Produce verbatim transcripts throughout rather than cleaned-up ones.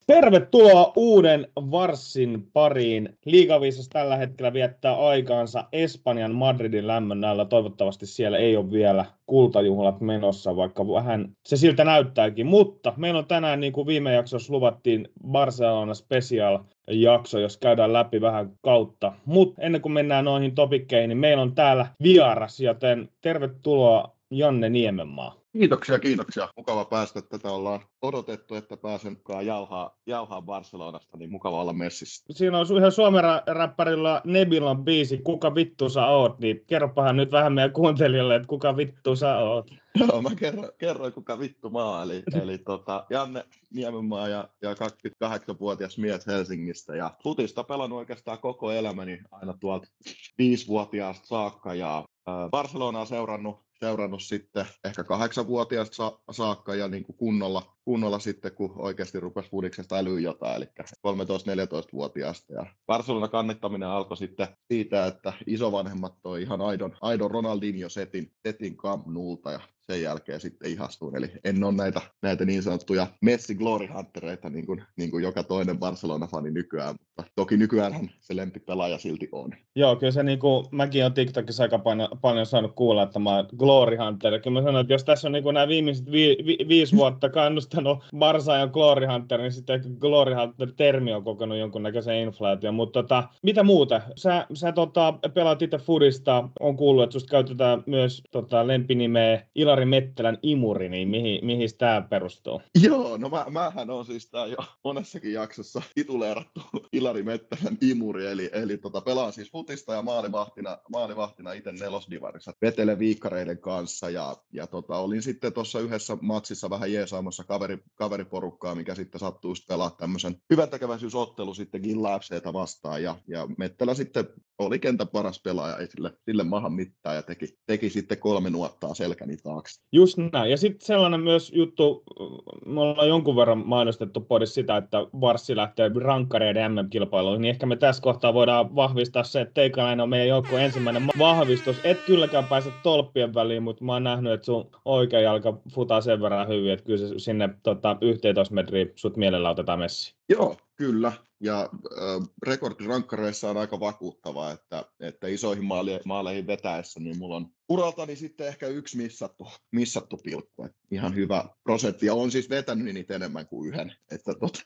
Tervetuloa uuden Varssin pariin. Liigaviisas tällä hetkellä viettää aikaansa Espanjan Madridin lämmön alla. Toivottavasti siellä ei ole vielä kultajuhlat menossa, vaikka vähän se siltä näyttääkin. Mutta meillä on tänään, niin kuin viime jaksossa luvattiin, Barcelona Special jakso, jos käydään läpi vähän kautta. Mutta ennen kuin mennään noihin topikkeihin, niin meillä on täällä vieras, joten tervetuloa Janne Niemenmaa. Kiitoksia, kiitoksia. Mukava päästä. Tätä ollaan odotettu, että pääsen jauhaa, jauhaa Barcelonasta, niin mukava olla messissä. Siinä on yhden suomen räppärillä Nebilan biisi, kuka vittu sä oot, niin kerropahan nyt vähän meidän kuuntelijoille, että kuka vittu sä oot. Joo, mä kerroin, kerroin kuka vittu mä oon, eli, eli tota, Janne Niemenmaa ja, ja kaksikymmentäkahdeksanvuotias mies Helsingistä, ja futista pelannut oikeastaan koko elämäni aina tuolta viisivuotiaasta saakka, ja äh, Barcelonaa seurannut, seurannut sitten ehkä kahdeksanvuotiaasta sa- saakka, ja niin kuin kunnolla, kunnolla sitten, kun oikeasti rupesi fudiksesta älyä jotain, eli kolmetoista-neljätoista-vuotiaasta, ja Barcelona kannattaminen alkoi sitten siitä, että isovanhemmat toi ihan aidon, aidon Ronaldinho-setin setin Camp Noulta, ja sen jälkeen sitten ihastuin. Eli en ole näitä, näitä niin sanottuja Messi Glory Huntereita, niin kuin, niin kuin joka toinen Barcelona-fani nykyään, mutta toki nykyään se lempipelaaja silti on. Joo, kyllä se niin kuin, mäkin olen TikTokissa aika paljon, paljon saanut kuulla, että mä oon Glory Hunter. Kyllä mä sanon, että jos tässä on niin kuin nämä viimeiset vi, vi, viisi vuotta kannustanut Barsa ja Glory Hunter, niin sitten Glory Hunter-termi on kokonut jonkunnäköisen inflaation. Mutta tota, mitä muuta? Sä, sä tota, pelaat itse fudista, on kuullut, että susta käytetään myös tota, lempinimeä Ilari Mettelän imuri, niin mihin, mihin tämä perustuu? Joo, no mä, mähän on siis tää jo monessakin jaksossa tituleerattu Ilari Mettelän imuri, eli, eli tota, pelaan siis futista ja maalivahtina, maalivahtina itse nelosdivarissa vetelen viikkareiden kanssa, ja, ja tota, olin sitten tuossa yhdessä matsissa vähän jeesaamassa kaveri, kaveriporukkaa, mikä sitten sattui pelaa tämmöisen hyväntekeväisyysottelu sitten Gilla F C:tä vastaan, ja, ja Mettelä sitten oli kentän paras pelaaja, ei sille, sille mahan mitään, ja teki, teki sitten kolme nuottaa selkäni taakse. Just näin. Ja sitten sellainen myös juttu, me ollaan jonkun verran mainostettu podissa sitä, että Varssi lähtee rankkareiden M M-kilpailuihin, niin ehkä me tässä kohtaa voidaan vahvistaa se, että teikäläinen on meidän joukkueen ensimmäinen vahvistus. Et kylläkään pääse tolppien väliin, mutta mä oon nähnyt, että sun oikea jalka futaa sen verran hyvin, että kyllä se sinne tota, yhteentoista metriä sut mielellä otetaan messiin. Joo, kyllä. Ja äh, rekordi rankkareissa on aika vakuuttava, että, että isoihin maale- maaleihin vetäessä, niin mulla on uraltani sitten ehkä yksi missattu, missattu pilkku. Et ihan hyvä prosentti. Ja on siis vetänyt niitä enemmän kuin yhden. Että tota.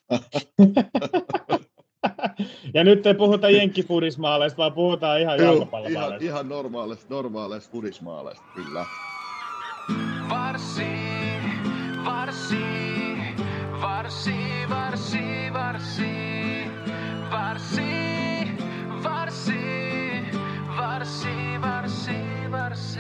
Ja nyt ei puhuta jenkkifudismaaleista, vaan puhutaan ihan jalkapallomaaleista. Ihan, ihan normaaleista, normaaleista fudismaaleista, kyllä. Varssi, varssi, varssi, varssi, varssi, varssi, varssi, varssi, varssi, varssi.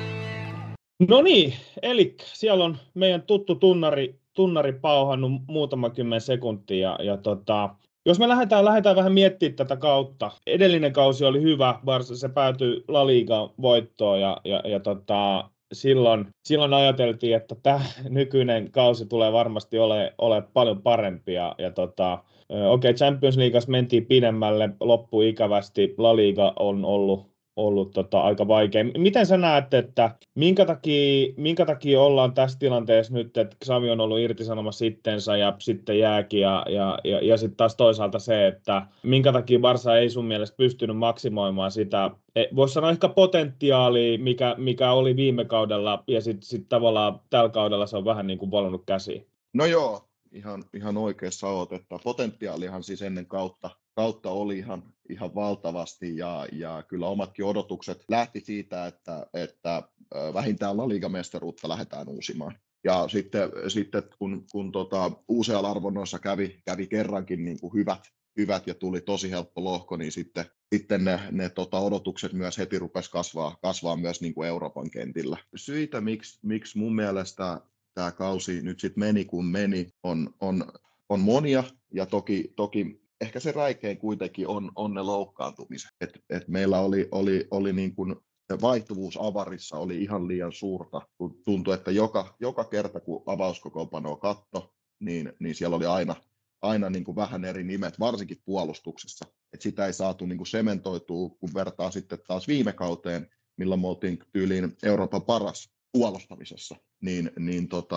No niin, eli siellä on meidän tuttu tunnari, tunnari pauhannut muutama kymmen sekuntia, ja, ja tota, jos me lähdetään, lähdetään vähän miettimään tätä kautta. Edellinen kausi oli hyvä, Barca se päätyi La Ligan voittoon, ja, ja, ja tota, silloin, silloin ajateltiin, että tämä nykyinen kausi tulee varmasti olemaan ole paljon parempi. Ja, ja tota, okei, okay, Champions Leagueassa mentiin pidemmälle, loppui ikävästi. La Liga on ollut, ollut tota, aika vaikea. Miten sä näet, että minkä takia, minkä takia ollaan tässä tilanteessa nyt, että Xavi on ollut irtisanomassa itsensä ja sitten jääkin, ja, ja, ja, ja sitten taas toisaalta se, että minkä takia Barca ei sun mielestä pystynyt maksimoimaan sitä, voisi sanoa ehkä potentiaalia, mikä, mikä oli viime kaudella, ja sitten sit tavallaan tällä kaudella se on vähän niin kuin valunut käsiin. No joo, ihan, ihan oikeassa olet, että potentiaalihan siis ennen kautta, kautta oli ihan, ihan valtavasti, ja, ja kyllä omatkin odotukset lähti siitä, että, että vähintään La Liga-mestaruutta lähdetään uusimaan. Ja sitten, sitten kun, kun tota, U C L-arvonnoissa kävi, kävi kerrankin niin kuin hyvät, hyvät ja tuli tosi helppo lohko, niin sitten, sitten ne, ne tota, odotukset myös heti rupesi kasvaa, kasvaa myös niin kuin Euroopan kentillä. Syitä, miksi, miksi mun mielestä tämä kausi nyt sitten meni kun meni, on, on, on monia, ja toki, toki ehkä se räikein kuitenkin on, on ne loukkaantumiset. Et, et meillä oli, oli, oli niin kuin vaihtuvuus avarissa oli ihan liian suurta, kun tuntui, että joka, joka kerta kun avauskokoonpanoa katto, niin, niin siellä oli aina, aina niin kuin vähän eri nimet, varsinkin puolustuksessa. Et sitä ei saatu niin kuin sementoitua, kun vertaa sitten taas viime kauteen, millä me oltiin tyyliin Euroopan paras puolustamisessa, niin, niin tota,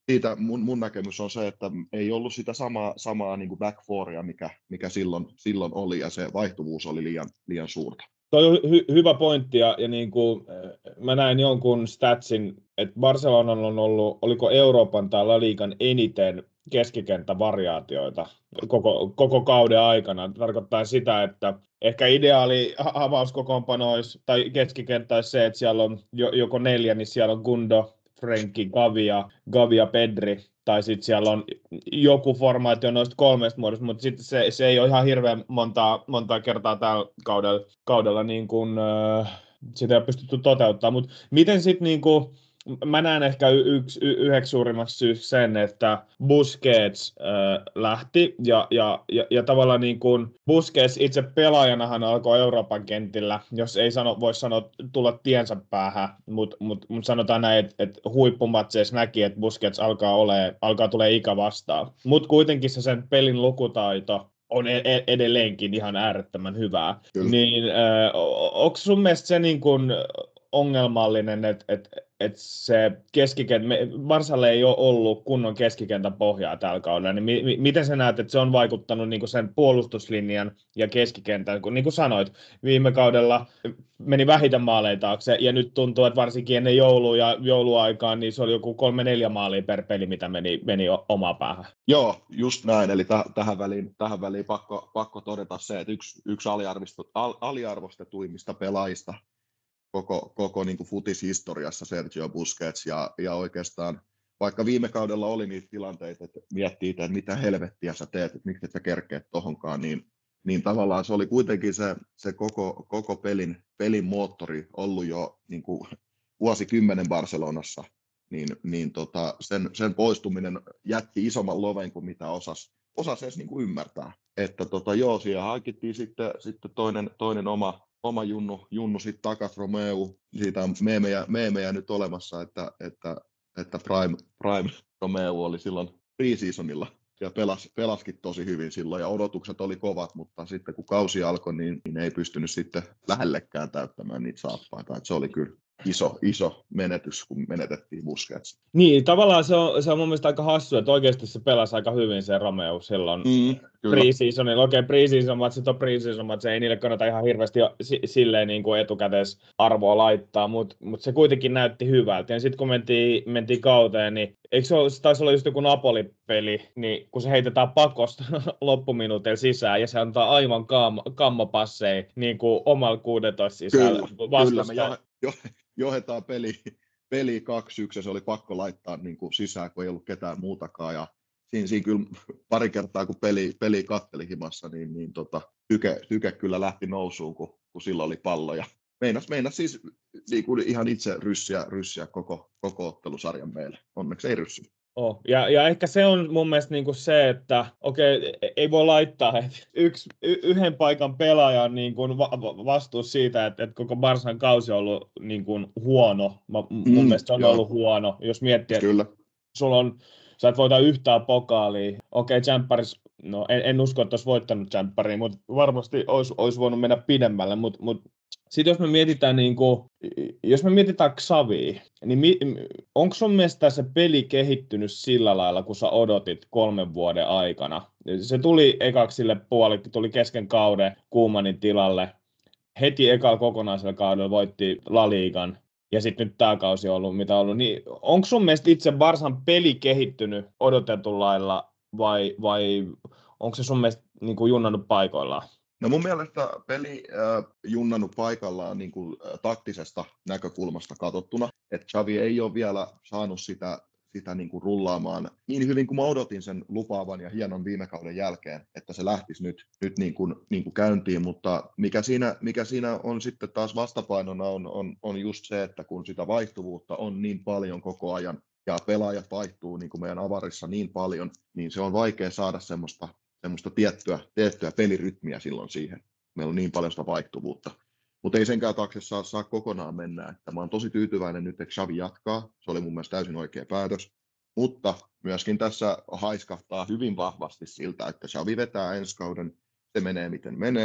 siitä mun, mun näkemys on se, että ei ollut sitä samaa, samaa niin kuin back fouria, mikä, mikä silloin, silloin oli, ja se vaihtuvuus oli liian, liian suurta. Toi on hy- hyvä pointti, ja, ja niin kuin, mä näin jonkun statsin, että Barcelonalla on ollut, oliko Euroopan tai La Ligan eniten keskikenttävariaatioita koko, koko kauden aikana. Tarkoittaa sitä, että ehkä ideaali avauskokoonpano olisi, tai keskikenttä olisi se, että siellä on joko neljä, niin siellä on Gundo, Frenkie, Gavia, Gavia, Pedri, tai sitten siellä on joku formaatio noista kolmesta muodosta, mutta sitten se, se ei ole ihan hirveän montaa, montaa kertaa tällä kaudella, kaudella niin kuin, äh, sitä ei ole pystytty toteuttamaan. Mutta miten sitten, niin kuin, mä näen ehkä yksi, yhdeksi suurimmaksi syyksi sen, että Busquets äh, lähti, ja, ja, ja, ja tavallaan niin kuin Busquets itse pelaajanahan alkoi Euroopan kentillä, jos ei sano, voi sanoa tulla tiensä päähän, mutta mut, mut sanotaan näin, että et huippumatseissa näki, että Busquets alkaa, ole, alkaa tulee ikä vastaan. Mutta kuitenkin se sen pelin lukutaito on edelleenkin ihan äärettömän hyvää. Kyllä. Niin äh, onko sun mielestä se niin kuin ongelmallinen, että et, et se keskikenttä, Barsalle ei ole ollut kunnon keskikentän pohjaa tällä kaudella, niin mi, mi, miten sä näet, että se on vaikuttanut niin kuin sen puolustuslinjan ja keskikentän, kun niin kuin sanoit, viime kaudella meni vähiten maaleja taakse, ja nyt tuntuu, että varsinkin ennen joulua ja jouluaikaan, niin se oli joku kolme neljä maalia per peli, mitä meni, meni omaa päähän. Joo, just näin, eli täh, tähän väliin, tähän väliin pakko, pakko todeta se, että yksi, yksi al, aliarvostetuimmista pelaajista koko, koko niin kuin futishistoriassa Sergio Busquets, ja, ja oikeastaan vaikka viime kaudella oli niitä tilanteita, että miettii, että mitä helvettiä sä teet, että miksi et sä kerkeet tohonkaan, niin, niin tavallaan se oli kuitenkin se, se koko, koko pelin, pelin moottori ollut jo niin kuin vuosikymmenen Barcelonassa, niin, niin tota, sen, sen poistuminen jätti isomman loven kuin mitä osasi osas edes niin kuin ymmärtää. Että tota, joo, siihen hankittiin sitten, sitten toinen, toinen oma, oma junnu, junnu sitten takas Romeu. Siitä on meemejä, meemejä nyt olemassa, että, että, että Prime, Prime Romeu oli silloin pre-seasonilla ja pelasi, pelasikin tosi hyvin silloin, ja odotukset oli kovat, mutta sitten kun kausi alkoi, niin, niin ei pystynyt sitten lähellekään täyttämään niitä saappaita. Että se oli kyllä iso, iso menetys, kun menetettiin Busquets. Niin, tavallaan se on, se on mun mielestä aika hassu, että oikeasti se pelasi aika hyvin se Romeu silloin mm, pre-seasonilla. Okei, okay, pre-season matsit on pre-season matsit, ei niille kannata ihan hirveästi silleen niin kuin etukäteisarvoa laittaa, mutta mut se kuitenkin näytti hyvältä. Ja sitten kun mentiin, mentiin kauteen, niin eikö se, ole, se taisi olla just joku Napoli-peli, niin kun se heitetään pakosta loppuminuuteilla sisään, ja se antaa aivan kam- kammopasseja niin kuin omalla kuusitoista sisällä. Kyllä, kyllä me jo, jo, johdetaan peli, peli kaksi yksi, ja se oli pakko laittaa niin kuin sisään, kun ei ollut ketään muutakaan. Ja siinä, siinä kyllä pari kertaa, kun peli, peli katteli himassa, niin, niin tota, tyke, tyke kyllä lähti nousuun, kun, kun sillä oli pallo. Ja meinas, meinas siis niin kuin ihan itse ryssiä, ryssiä koko, koko ottelusarjan meille. Onneksi ei ryssy. Oh. Ja, ja ehkä se on mun mielestä niinku se, että okei, ei voi laittaa, että yksi, y- yhden paikan pelaaja on niinku va- vastuus siitä, että, että koko Barsan kausi on ollut niinku huono. Mä, mun mm, mielestä se on joo. ollut huono. Jos miettii, Kyllä. että sulla on, sä et voita yhtään pokaalia. Okei, Tsemppäris, no en, en usko, että olisi voittanut Tsemppäriin, mutta varmasti olisi, olisi voinut mennä pidemmälle, mutta mut, sitten jos me mietitään, niin kuin, jos me mietitään Xavia, niin mi, onko sun mielestä se peli kehittynyt sillä lailla, kun sä odotit kolmen vuoden aikana? Se tuli ekaksi sille puolelle, tuli kesken kauden Koemanin tilalle. Heti ekalla kokonaisella kaudella voitti La Ligan, ja sitten nyt tämä kausi on ollut, mitä on ollut. Niin onko sun mielestä itse Barsan peli kehittynyt odotetun lailla, vai, vai onko se sun mielestä niin kuin junnannut paikoillaan? No mun mielestä peli äh, junnannut paikallaan niin kuin, äh, taktisesta näkökulmasta katsottuna, että Xavi ei ole vielä saanut sitä, sitä niin kuin rullaamaan niin hyvin kuin mä odotin sen lupaavan ja hienon viime kauden jälkeen, että se lähtisi nyt, nyt niin kuin, niin kuin käyntiin, mutta mikä siinä, mikä siinä on sitten taas vastapainona on, on, on just se, että kun sitä vaihtuvuutta on niin paljon koko ajan ja pelaajat vaihtuu niin kuin meidän avarissa niin paljon, niin se on vaikea saada semmoista semmoista tiettyä, tiettyä pelirytmiä silloin siihen. Meillä on niin paljon sitä vaihtuvuutta. Mutta ei senkään taakse saa, saa kokonaan mennä. Että mä oon tosi tyytyväinen nyt, että Xavi jatkaa. Se oli mun mielestä täysin oikea päätös. Mutta myöskin tässä haiskahtaa hyvin vahvasti siltä, että Xavi vetää ensi kauden. Se menee miten menee.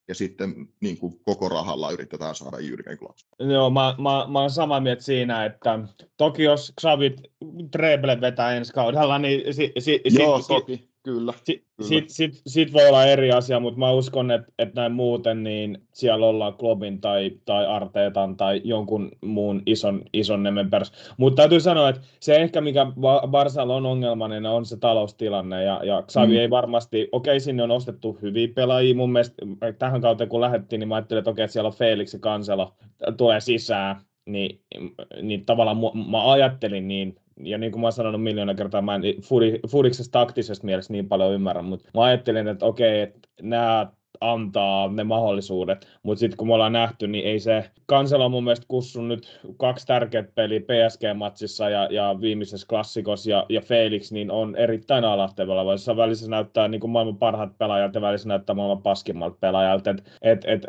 ja sitten niin kuin koko rahalla yritetään saada Jürgen Klopp. Joo, mä, mä, mä oon samaa mieltä siinä, että toki jos Xavi treble vetää ensi kaudella, niin si, si, Joo, sit, toki, kyllä. Sitten kyllä. sit, sit, sit voi olla eri asia, mutta mä uskon, että, että näin muuten niin siellä ollaan Kloppin tai, tai Arteetan tai jonkun muun ison, ison nimen perässä. Mutta täytyy sanoa, että se ehkä mikä Barsalla on ongelmainen on se taloustilanne ja, ja Xavi mm. ei varmasti, okei sinne on ostettu hyviä pelaajia mun mielestä tähän kauteen kun lähdettiin, niin mä ajattelin, että okei siellä on Felix ja Cancelo tulee sisään, niin, niin tavallaan mä ajattelin niin, ja niin kuin mä oon sanonut miljoona kertaa, mä en Fudiksesta taktisesta mielessä niin paljon ymmärrän, mutta mä ajattelin, että okei, että nämä antaa ne mahdollisuudet, mutta sitten kun me ollaan nähty, niin ei se, Cancelo on mun mielestä kussun nyt kaksi tärkeät peliä P S G-matsissa ja, ja viimeisessä klassikossa, ja, ja Felix niin on erittäin alahtevalla, vaikka välissä näyttää niin kuin maailman parhaat pelaajat ja välissä näyttää maailman paskimmalta pelaajalta, että et, et,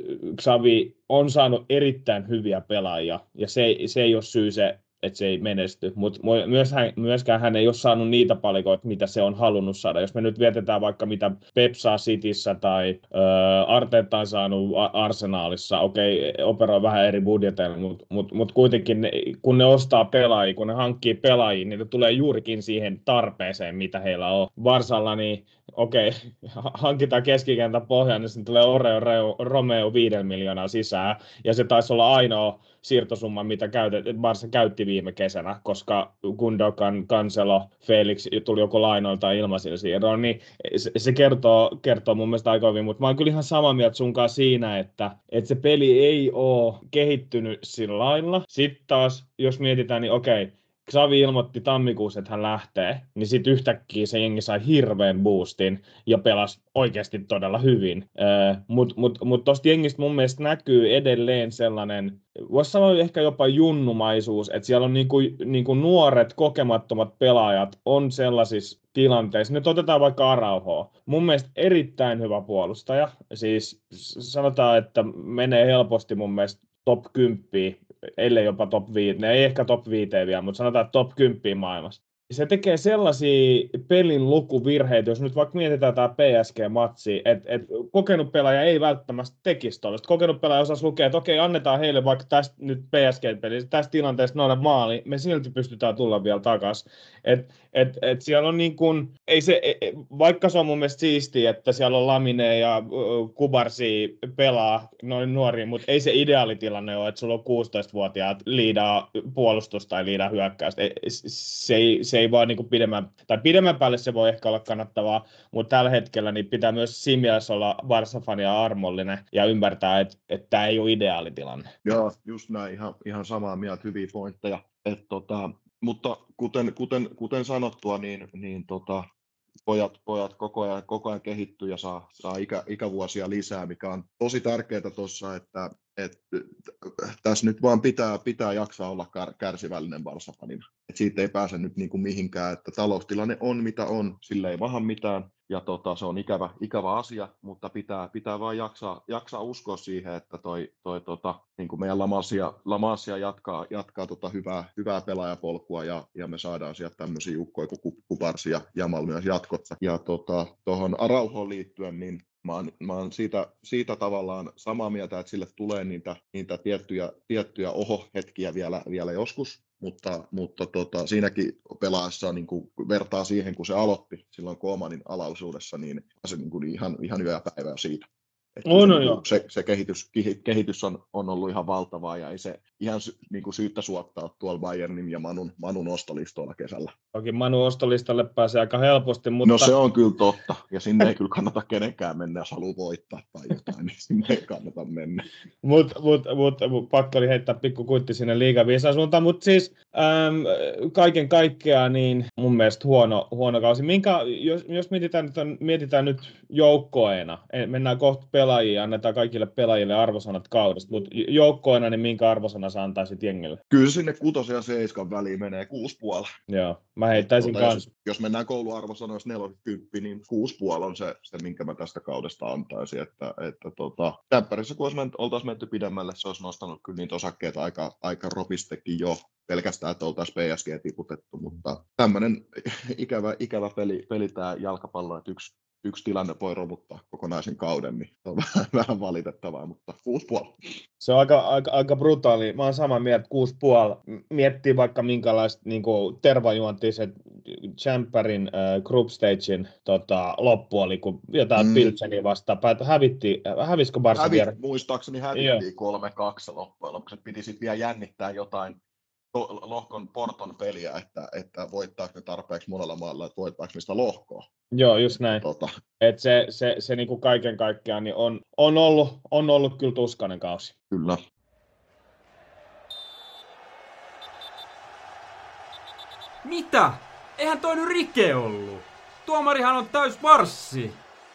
Xavi on saanut erittäin hyviä pelaajia, ja se, se ei ole syy se, että se ei menesty, mutta myöskään hän ei ole saanut niitä palikoita, mitä se on halunnut saada. Jos me nyt vietetään vaikka mitä Pep saa Cityssä tai äh, Arteta on saanut Arsenalissa, okei, okay, operoi vähän eri budjeteilla, mutta mut, mut kuitenkin ne, kun ne ostaa pelaajia, kun ne hankkii pelaajia, niin ne tulee juurikin siihen tarpeeseen, mitä heillä on. Barsalla, niin okei, okay, hankitaan keskikentän pohjaan, niin sitten tulee Oreo Romeo viiden miljoonaa sisään, ja se taisi olla ainoa siirtosumma, mitä käytet, Barca käytti viime kesänä, koska Gundogan, Cancelo, Felix tuli joko lainoilta tai ilmaisilla siirroilla, niin se, se kertoo, kertoo mun mielestä aika hyvin, mutta mä oon kyllä ihan samaa mieltä sunkaan siinä, että, että se peli ei ole kehittynyt sillä lailla. Sitten taas, jos mietitään, niin okei, Xavi ilmoitti tammikuussa, että hän lähtee, niin sitten yhtäkkiä se jengi sai hirveän boostin ja pelasi oikeasti todella hyvin. Äh, Mutta mut, mut tuosta jengistä mun mielestä näkyy edelleen sellainen, voisi sanoa ehkä jopa junnumaisuus, että siellä on niinku, niinku nuoret, kokemattomat pelaajat on sellaisissa tilanteissa. Nyt otetaan vaikka Araujoa. Mun mielestä erittäin hyvä puolustaja. Siis sanotaan, että menee helposti mun mielestä top kymmenen, ellei jopa top viisi, ei ehkä top viisi vielä, mutta sanotaan top kymmenen maailmassa. Se tekee sellaisia pelin lukuvirheitä, jos nyt vaikka mietitään tämä P S G-matsi, että et kokenut pelaaja ei välttämättä tekisi tuollaista. Kokenut pelaaja osasi lukea, että okei, annetaan heille vaikka tästä nyt P S G-pelissä, tästä tilanteesta noille maali, me silti pystytään tulla vielä takaisin. Et, et, et siellä on niin kuin, ei se, vaikka se on mun mielestä siistiä, että siellä on Lamine ja Kubarsi pelaa noin nuoria, mutta ei se ideaalitilanne ole, että sulla on kuusitoistavuotiaat liidaa puolustusta tai liidaa hyökkäystä. Se ei, se ei vaan niin kuin pidemmän, tai pidemmän päälle se voi ehkä olla kannattavaa, mutta tällä hetkellä niin pitää myös siinä mielessä olla Barca-fani ja armollinen ja ymmärtää, että, että tämä ei ole ideaalitilanne. Joo, just näin, ihan, ihan samaa mieltä, hyviä pointteja. Et, tota, mutta kuten, kuten, kuten sanottua, niin, niin tota, pojat, pojat koko ajan, koko ajan kehittyy ja saa, saa ikä, ikävuosia lisää, mikä on tosi tärkeää tuossa, että et, tässä nyt vaan pitää, pitää jaksaa olla kär, kärsivällinen Barca-fanina. Et siitä ei pääse nyt niinku mihinkään, että taloustilanne on mitä on, sille ei vahan mitään. Ja tota, se on ikävä, ikävä asia, mutta pitää, pitää vaan jaksaa, jaksaa uskoa siihen, että toi, toi, tota, niin kuin meidän Lamasia, Lamasia jatkaa, jatkaa tota hyvää, hyvää pelaajapolkua ja, ja me saadaan sieltä tämmöisiä joukkoja kuin Kubarsi ja Jamal myös jatkossa. Ja tuohon tota, Araujoon liittyen, niin mä oon, mä oon siitä, siitä tavallaan samaa mieltä, että sille tulee niitä, niitä tiettyjä, tiettyjä oho-hetkiä vielä, vielä joskus. Mutta, mutta tota, siinäkin pelaajassa niin kuin vertaa siihen, kun se aloitti silloin Koemanin alaisuudessa, niin se niin kuin ihan, ihan yö ja päivää siitä. Oh, no, se, joo. se, se kehitys, kehitys on, on ollut ihan valtavaa ja ei se ihan niin kuin syyttä suottaa tuolla Bayernin ja Manun, Manun ostolistoilla kesällä. Toki Manun ostolistalle pääsee aika helposti, mutta... No se on kyllä totta, ja sinne ei kyllä kannata kenenkään mennä, jos haluaa voittaa tai jotain, niin sinne ei kannata mennä. Mutta mut, mut, mut, pakko oli heittää pikku kuitti sinne liigaviisaan suuntaan, mutta siis äm, kaiken kaikkiaan niin mun mielestä huono, huono kausi. Minkä, jos, jos mietitään, mietitään nyt joukkoena, mennään kohta pelaajia, annetaan kaikille pelaajille arvosanat kaudesta, mutta joukkoena, niin minkä arvosana sä antaisit jengille? Kyllä sinne kutosen ja seiskan väliin menee kuusi puoli. Joo, mä heittäisin tuota, kans. Jos, jos mennään kouluarvosanoissa neljäkymmentä, niin kuusi puoli on se, se, minkä mä tästä kaudesta antaisin. Että, että tota, Täppärissä, kun oltaisiin menty pidemmälle, se olisi nostanut kyllä niitä osakkeita aika, aika ropistekin jo. Pelkästään, että oltaisiin P S G tiputettu, mutta tämmöinen ikävä, ikävä peli, peli tämä jalkapallo, että yksi yksi tilanne voi romuttaa kokonaisen kauden, niin se on vähän, vähän valitettavaa, mutta kuusi puoli. Se on aika, aika, aika brutaali. Mä oon samaa mieltä, kuusi puoli. Miettii vaikka minkälaista niin tervajuontiset Champerin äh, group stagein tota, loppu oli, kun jotain mm. Pilseniä vastaan päätä. Hävitti, hävisikö Barca Hävit, vielä? Muistaakseni hävittiin kolme kaksi loppujen lopuksi. Piti sitten vielä jännittää jotain lohkon Porton peliä, että, että voittaako ne tarpeeksi monella maalla, että voittaako niistä lohkoa. Joo, just näin. Tota. Et se se, se niinku kaiken kaikkiaan niin on, on, ollut, on ollut kyllä tuskainen kausi. Kyllä. Mitä? Eihän toi nyt rike ollut. Tuomarihan on täys marssi.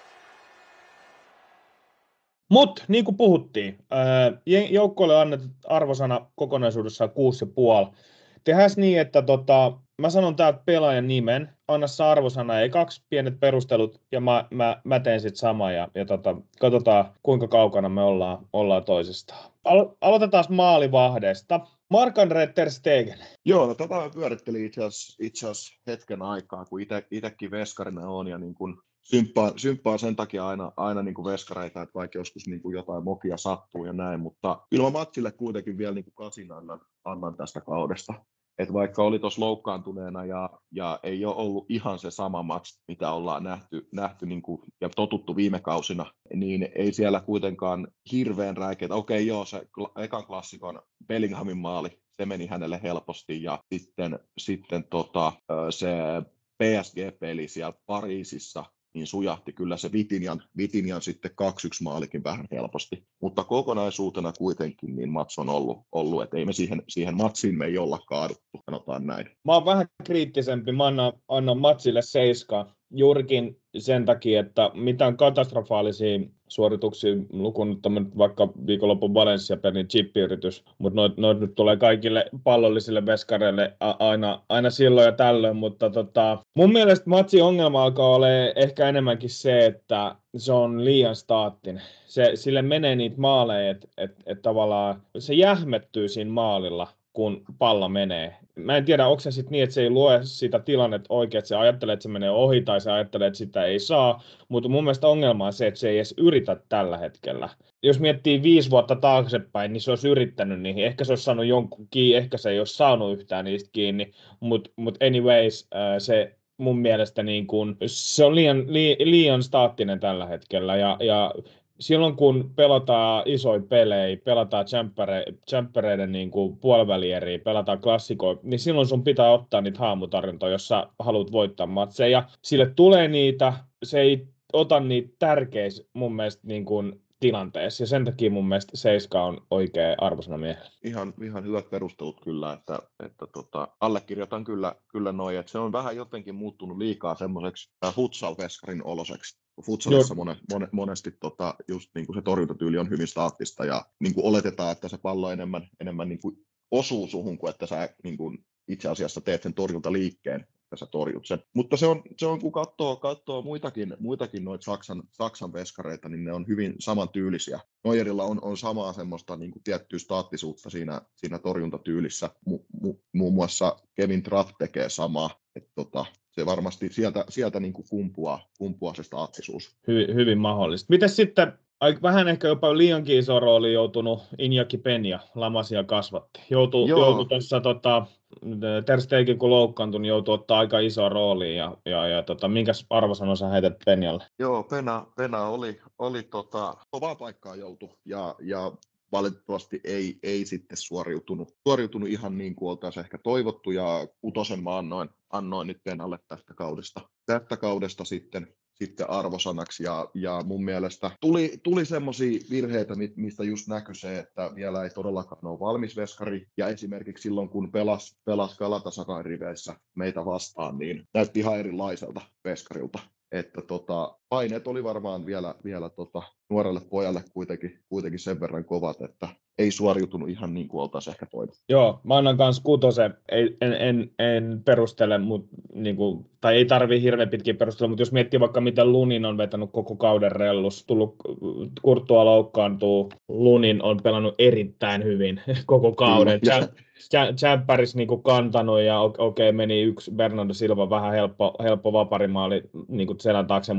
Mutta niin kuin puhuttiin, joukkoille annettu arvosana kokonaisuudessaan kuusi pilkku viisi. Tehdään niin, että tota, mä sanon täältä pelaajan nimen, anna se arvosana, ei kaksi pienet perustelut, ja mä, mä, mä teen sitten sama, ja, ja tota, katsotaan kuinka kaukana me ollaan, ollaan toisistaan. Alo- aloitetaan maalivahdesta. Marc-André ter Stegen. Joo, no tätä mä pyörittelin itse asiassa, itse asiassa hetken aikaa, kun itsekin veskarina on, ja niin kun Symppaan, symppaan sen takia aina, aina niin kuin veskareita, että vaikka joskus niin kuin jotain mokia sattuu ja näin, mutta kyllä mä Matsille kuitenkin vielä niin kuin kasin annan, annan tästä kaudesta. Että vaikka oli tuossa loukkaantuneena ja, ja ei ole ollut ihan se sama match, mitä ollaan nähty, nähty niin kuin, ja totuttu viime kausina, niin ei siellä kuitenkaan hirveän räikeitä. Okei, joo, se ekan klassikon Bellinghamin maali, se meni hänelle helposti, ja sitten, sitten tota, se P S G-peli siellä Pariisissa, niin sujahti kyllä se Vitinjan, Vitinjan sitten kaksi yksi maalikin vähän helposti. Mutta kokonaisuutena kuitenkin niin mats on ollut, ollut että ei me siihen, siihen matsiin me ei olla kaaduttu, sanotaan näin. Mä oon vähän kriittisempi, mä annan, annan matsille seiska, juurikin sen takia, että mitään katastrofaalisia suorituksia lukuun vaikka viikonlopun Valencia-pelin chippiyritys, mutta noit, noit nyt tulee kaikille pallollisille veskareille aina, aina silloin ja tällöin, mutta tota, mun mielestä matsin ongelma alkaa olla ehkä enemmänkin se, että se on liian staattinen. Se, sille menee niitä maaleja, että et, et tavallaan se jähmettyy siinä maalilla, kun pallo menee. Mä en tiedä, onko se sitten niin, että se ei lue sitä tilannetta oikein, että se ajattelee, että se menee ohi tai se ajattelee, että sitä ei saa, mutta mun mielestä ongelma on se, että se ei edes yritä tällä hetkellä. Jos miettii viisi vuotta taaksepäin, niin se olisi yrittänyt niihin. Ehkä se olisi saanut jonkun kiinni, ehkä se ei olisi saanut yhtään niistä kiinni, mutta mut anyways, se mun mielestä niin kun, se on liian, li, liian staattinen tällä hetkellä ja, ja silloin kun pelataan isoja pelejä, pelataan champereiden niin puolivälieriä, pelataan klassikoja, niin silloin sun pitää ottaa niitä haamutarjontoja, jos sä haluat voittaa matseja. Sille tulee niitä, se ei ota niitä tärkeissä mun mielestä niin kuin tilanteessa, ja sen takia mun mielestä seiska on oikea arvosana miehellä. Ihan, ihan hyvät perustelut kyllä, että, että tota, allekirjoitan kyllä, kyllä noin, että se on vähän jotenkin muuttunut liikaa semmoiseksi futsal-veskarin oloseksi. Futsalissa monet, monet, monesti tota, just niin kuin se torjuntatyyli on hyvin staattista ja niin kuin oletetaan, että se pallo enemmän, enemmän niin kuin osuu suhun kuin että sä niin kuin itse asiassa teet sen torjuntaliikkeen, että sä torjut sen. Mutta se on, se on kun katsoo, katsoo muitakin, muitakin noita Saksan, Saksan veskareita, niin ne on hyvin samantyylisiä. Neuerilla on, on samaa semmoista niin kuin tiettyä staattisuutta siinä, siinä torjuntatyylissä. Mu, mu, muun muassa Kevin Trapp tekee samaa. Että tota, se varmasti sieltä, sieltä niin kuin kumpuaa, kumpuaa se staattisuus. Hyvin, hyvin mahdollista. Miten sitten, vähän ehkä jopa liiankin iso rooli joutunut Iñaki Peña, Lamasia kasvatti. Joutui, joutui tuossa tota, ter Stegen kun loukkaantui, niin joutui ottaa aika iso rooli. Ja, ja, ja tota, minkäs arvosanon sä heität Peñalle? Joo, Peña, Peña oli, oli tota, kovaa paikkaa joutu ja, ja valitettavasti ei, ei sitten suoriutunut, suoriutunut ihan niin kuin oltaisiin ehkä toivottu, ja kutosen mä annoin, annoin nyt Penalle tästä kaudesta, tästä kaudesta sitten, sitten arvosanaksi, ja, ja mun mielestä tuli, tuli semmoisia virheitä, mistä just näkyi se, että vielä ei todellakaan ole valmis veskari, ja esimerkiksi silloin, kun pelasi, pelasi Galatasarayn riveissä meitä vastaan, niin näytti ihan erilaiselta veskarilta. Että tota, paineet oli varmaan vielä, vielä tota, nuorelle pojalle kuitenkin, kuitenkin sen verran kovat, että ei suoriutunut ihan niin kuin oltaisiin ehkä toivottu. Joo, mä annan kanssa kutosen, en, en, en perustele, mut, niin kuin, tai ei tarvitse hirveän pitkiä perustella, mutta jos miettii vaikka miten Lunin on vetänyt koko kauden rellus, tullut Courtois loukkaantuu, Lunin on pelannut erittäin hyvin koko kauden. Champeris niin kuin kantanut ja okei okay, meni yksi Bernardo Silva vähän helppo, helppo vaparimaali niin kuin selän taakse, mutta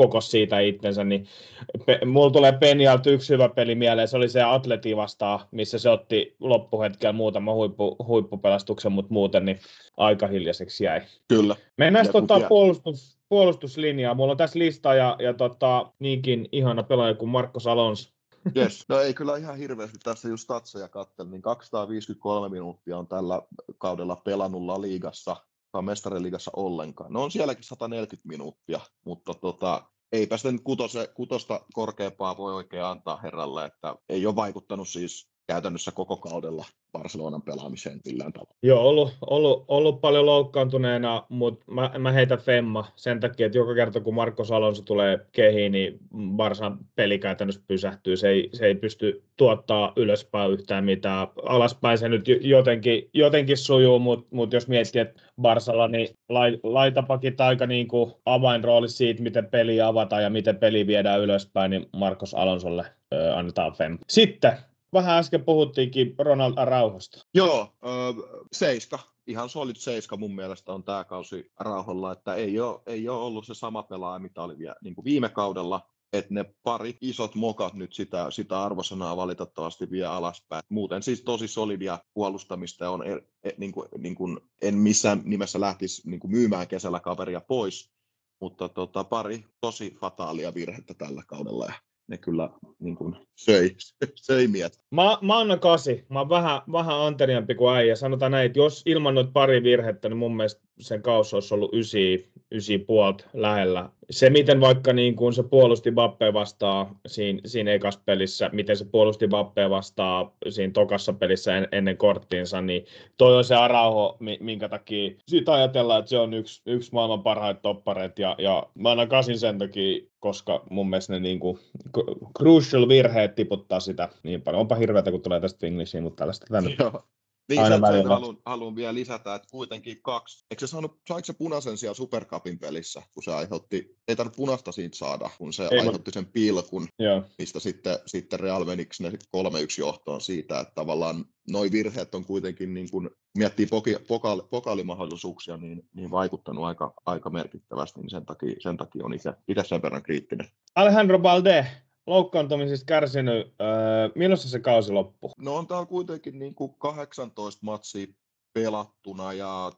kokosi siitä itsensä, niin pe- mulla tulee Penjalta yksi hyvä peli mieleen, se oli se Atleti vastaan, missä se otti loppuhetkellä muutama huippu, huippupelastuksen, mutta muuten niin aika hiljaiseksi jäi. Kyllä. Mennään Ja tota kukia- puolustus, puolustuslinjaa. Mulla on tässä lista ja, ja tota, niinkin ihana pelaaja kuin Marcos Alonso. Yes. No ei kyllä ihan hirveästi tässä just statseja katselin, niin kaksisataaviisikymmentäkolme minuuttia on tällä kaudella pelannut La Ligassa, tai Mestariliigassa ollenkaan. No on sielläkin sata neljäkymmentä minuuttia, mutta tota, eipä sitten kutose, kutosta korkeampaa voi oikein antaa herralle, että ei ole vaikuttanut siis käytännössä koko kaudella Barcelonan pelaamiseen millään tavalla. Joo, ollut, ollut, ollut paljon loukkaantuneena, mutta mä, mä heitän Femma sen takia, että joka kerta kun Marcos Alonso tulee kehiin, niin Barsan peli käytännössä pysähtyy. Se ei, se ei pysty tuottaa ylöspäin yhtään mitään. Alaspäin se nyt jotenkin, jotenkin sujuu, mutta mut jos miettii, että Barsalla niin laitapakit aika niin kuin avainrooli siitä, miten peli avataan ja miten peli viedään ylöspäin, niin Marcos Alonsolle ö, annetaan Femma. Sitten vähän äsken puhuttiinkin Ronald Araujosta. Joo, äh, seiska. Ihan solid seiska mun mielestä on tämä kausi Araujolla, että ei ole, ei ole ollut se sama pelaaja, mitä oli vielä, niin kuin viime kaudella, että ne pari isot mokat nyt sitä, sitä arvosanaa valitettavasti vie alaspäin. Muuten siis tosi solidia puolustamista on, er, e, niin kuin, niin kuin, en missään nimessä lähtisi niin kuin myymään kesällä kaveria pois, mutta tota, pari tosi fataalia virhettä tällä kaudella ja ne kyllä niin kuin söi, söi mietä. Mä, mä annan kasi. Mä oon vähän, vähän anteliampi kuin äijä. Sanotaan näin, että jos ilman noita pari virhettä, niin mun mielestä sen kausi olisi ollut ysi, ysi puolta lähellä. Se, miten vaikka niin kun se puolusti Mbappé vastaan siinä, siinä ekassa pelissä, miten se puolusti Mbappé vastaan siinä tokassa pelissä en, ennen korttiinsa, niin toi on se Araujo, minkä takia siitä ajatellaan, että se on yksi, yksi maailman parhaita toppareita. Ja, ja mä annan kasin sen takia, koska mun mielestä ne niin kuin crucial virheet tiputtaa sitä niin paljon. Onpa hirveätä, kun tulee tästä Englishiin, mutta tällaista tänne. Joo. Niin aina sen, sen välillä. haluan, haluan vielä lisätä, että kuitenkin kaksi. Eikö se saanut, saiko se punaisen siellä Super Cupin pelissä, kun se aiheutti, ei tarvitse punaista siitä saada, kun se Ei, aiheutti sen pilkun, Joo. mistä sitten, sitten Real meniksi ne kolme yksi johtoon siitä, että tavallaan noi virheet on kuitenkin, niin kun miettii poki, pokaali, pokaalimahdollisuuksia, niin, niin vaikuttanut aika, aika merkittävästi, niin sen takia, sen takia on itse, itse sen verran kriittinen. Alejandro Balde, loukkaantumisista kärsinyt. Öö, milloin se kausi loppui? No on täällä kuitenkin niin kuin kahdeksantoista matsia pelattuna ja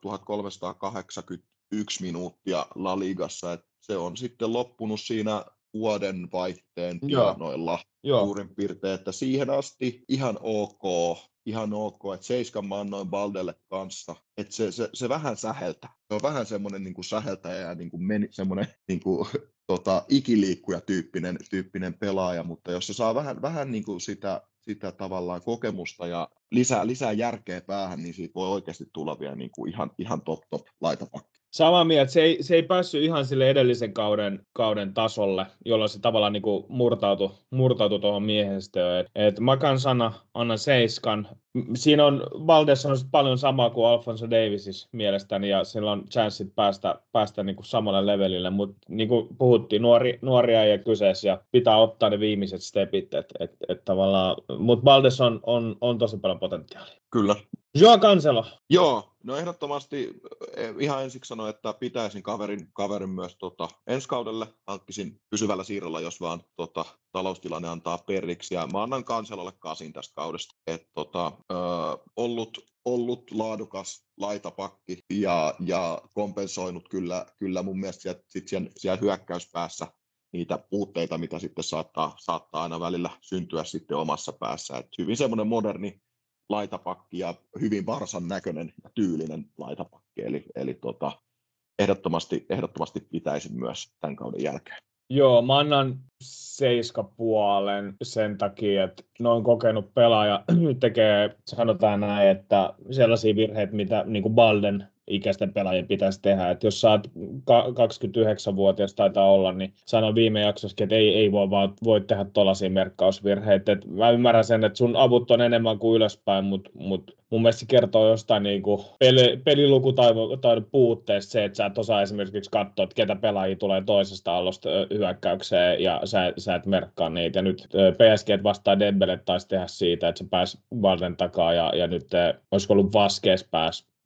tuhatkolmesataakahdeksankymmentäyksi minuuttia La Ligassa, että se on sitten loppunut siinä vuoden vaihteen tienoilla suurin piirtein, että siihen asti ihan ok, ihan ok, että seiskan mä annoin Baldelle kanssa, että se, se, se vähän säheltää. Se on vähän semmoinen niin kuin säheltäjä ja niin kuin meni, semmoinen niin kuin, tota, ikiliikkuja tyyppinen, tyyppinen pelaaja, mutta jos se saa vähän, vähän niin kuin sitä, sitä tavallaan kokemusta ja lisää, lisää järkeä päähän, niin siitä voi oikeasti tulla vielä niin kuin ihan, ihan top top laitapakki. Samaa mieltä, se ei, se ei päässyt ihan sille edellisen kauden, kauden tasolle, jolloin se tavallaan niin kuin murtautui, murtautui tuohon miehistöön. Et, et mä kansana annan seiskan. Siinä on Valdessa on paljon samaa kuin Alphonso Daviesissa mielestäni, ja sillä on chanssit päästä, päästä niin kuin samalle levelille, mutta niin kuin puhuttiin, nuori, nuoria ei kyseessä, ja pitää ottaa ne viimeiset stepit, et, et, et tavallaan, mutta Valdes on, on, on tosi paljon potentiaalia. Kyllä. Joao Cancelo. Joo, no ehdottomasti ihan ensiksi sanoin, että pitäisin kaverin, kaverin myös tota, ensi kaudelle, hankkisin pysyvällä siirrolla, jos vaan tota, taloustilanne antaa periksi, ja mä annan Cancelolle kasin tästä kaudesta, että tota, ö, ollut, ollut laadukas laitapakki ja, ja kompensoinut kyllä, kyllä mun mielestä sieltä, sit siellä, siellä hyökkäyspäässä niitä puutteita, mitä sitten saattaa, saattaa aina välillä syntyä sitten omassa päässä, että hyvin semmoinen moderni laitapakki ja hyvin Barsan näköinen ja tyylinen laitapakki, eli, eli tota, ehdottomasti, ehdottomasti pitäisin myös tämän kauden jälkeen. Joo, mä annan seiskapuolen sen takia, että noin kokenut pelaaja tekee, sanotaan näin, että sellaisia virheitä, mitä niin kuin Balden ikäisten pelaajien pitäisi tehdä. Että jos sä oot kaksikymmentäyhdeksänvuotias taitaa olla, niin sanoin viime jaksossakin, että ei, ei voi, vaan, voi tehdä tuollaisia merkkausvirheitä. Et mä ymmärrän sen, että sun avut on enemmän kuin ylöspäin, mutta mut mun mielestä se kertoo jostain niinku peli, pelilukutaidon puutteesta se, että sä et osaa esimerkiksi katsoa, että ketä pelaajia tulee toisesta allosta hyökkäykseen ja sä, sä et merkkaa niitä. Ja nyt P S G vastaan Dembele taisi tehdä siitä, että se pääsi Valden takaa ja, ja nyt olisiko ollut Vasquez pääsi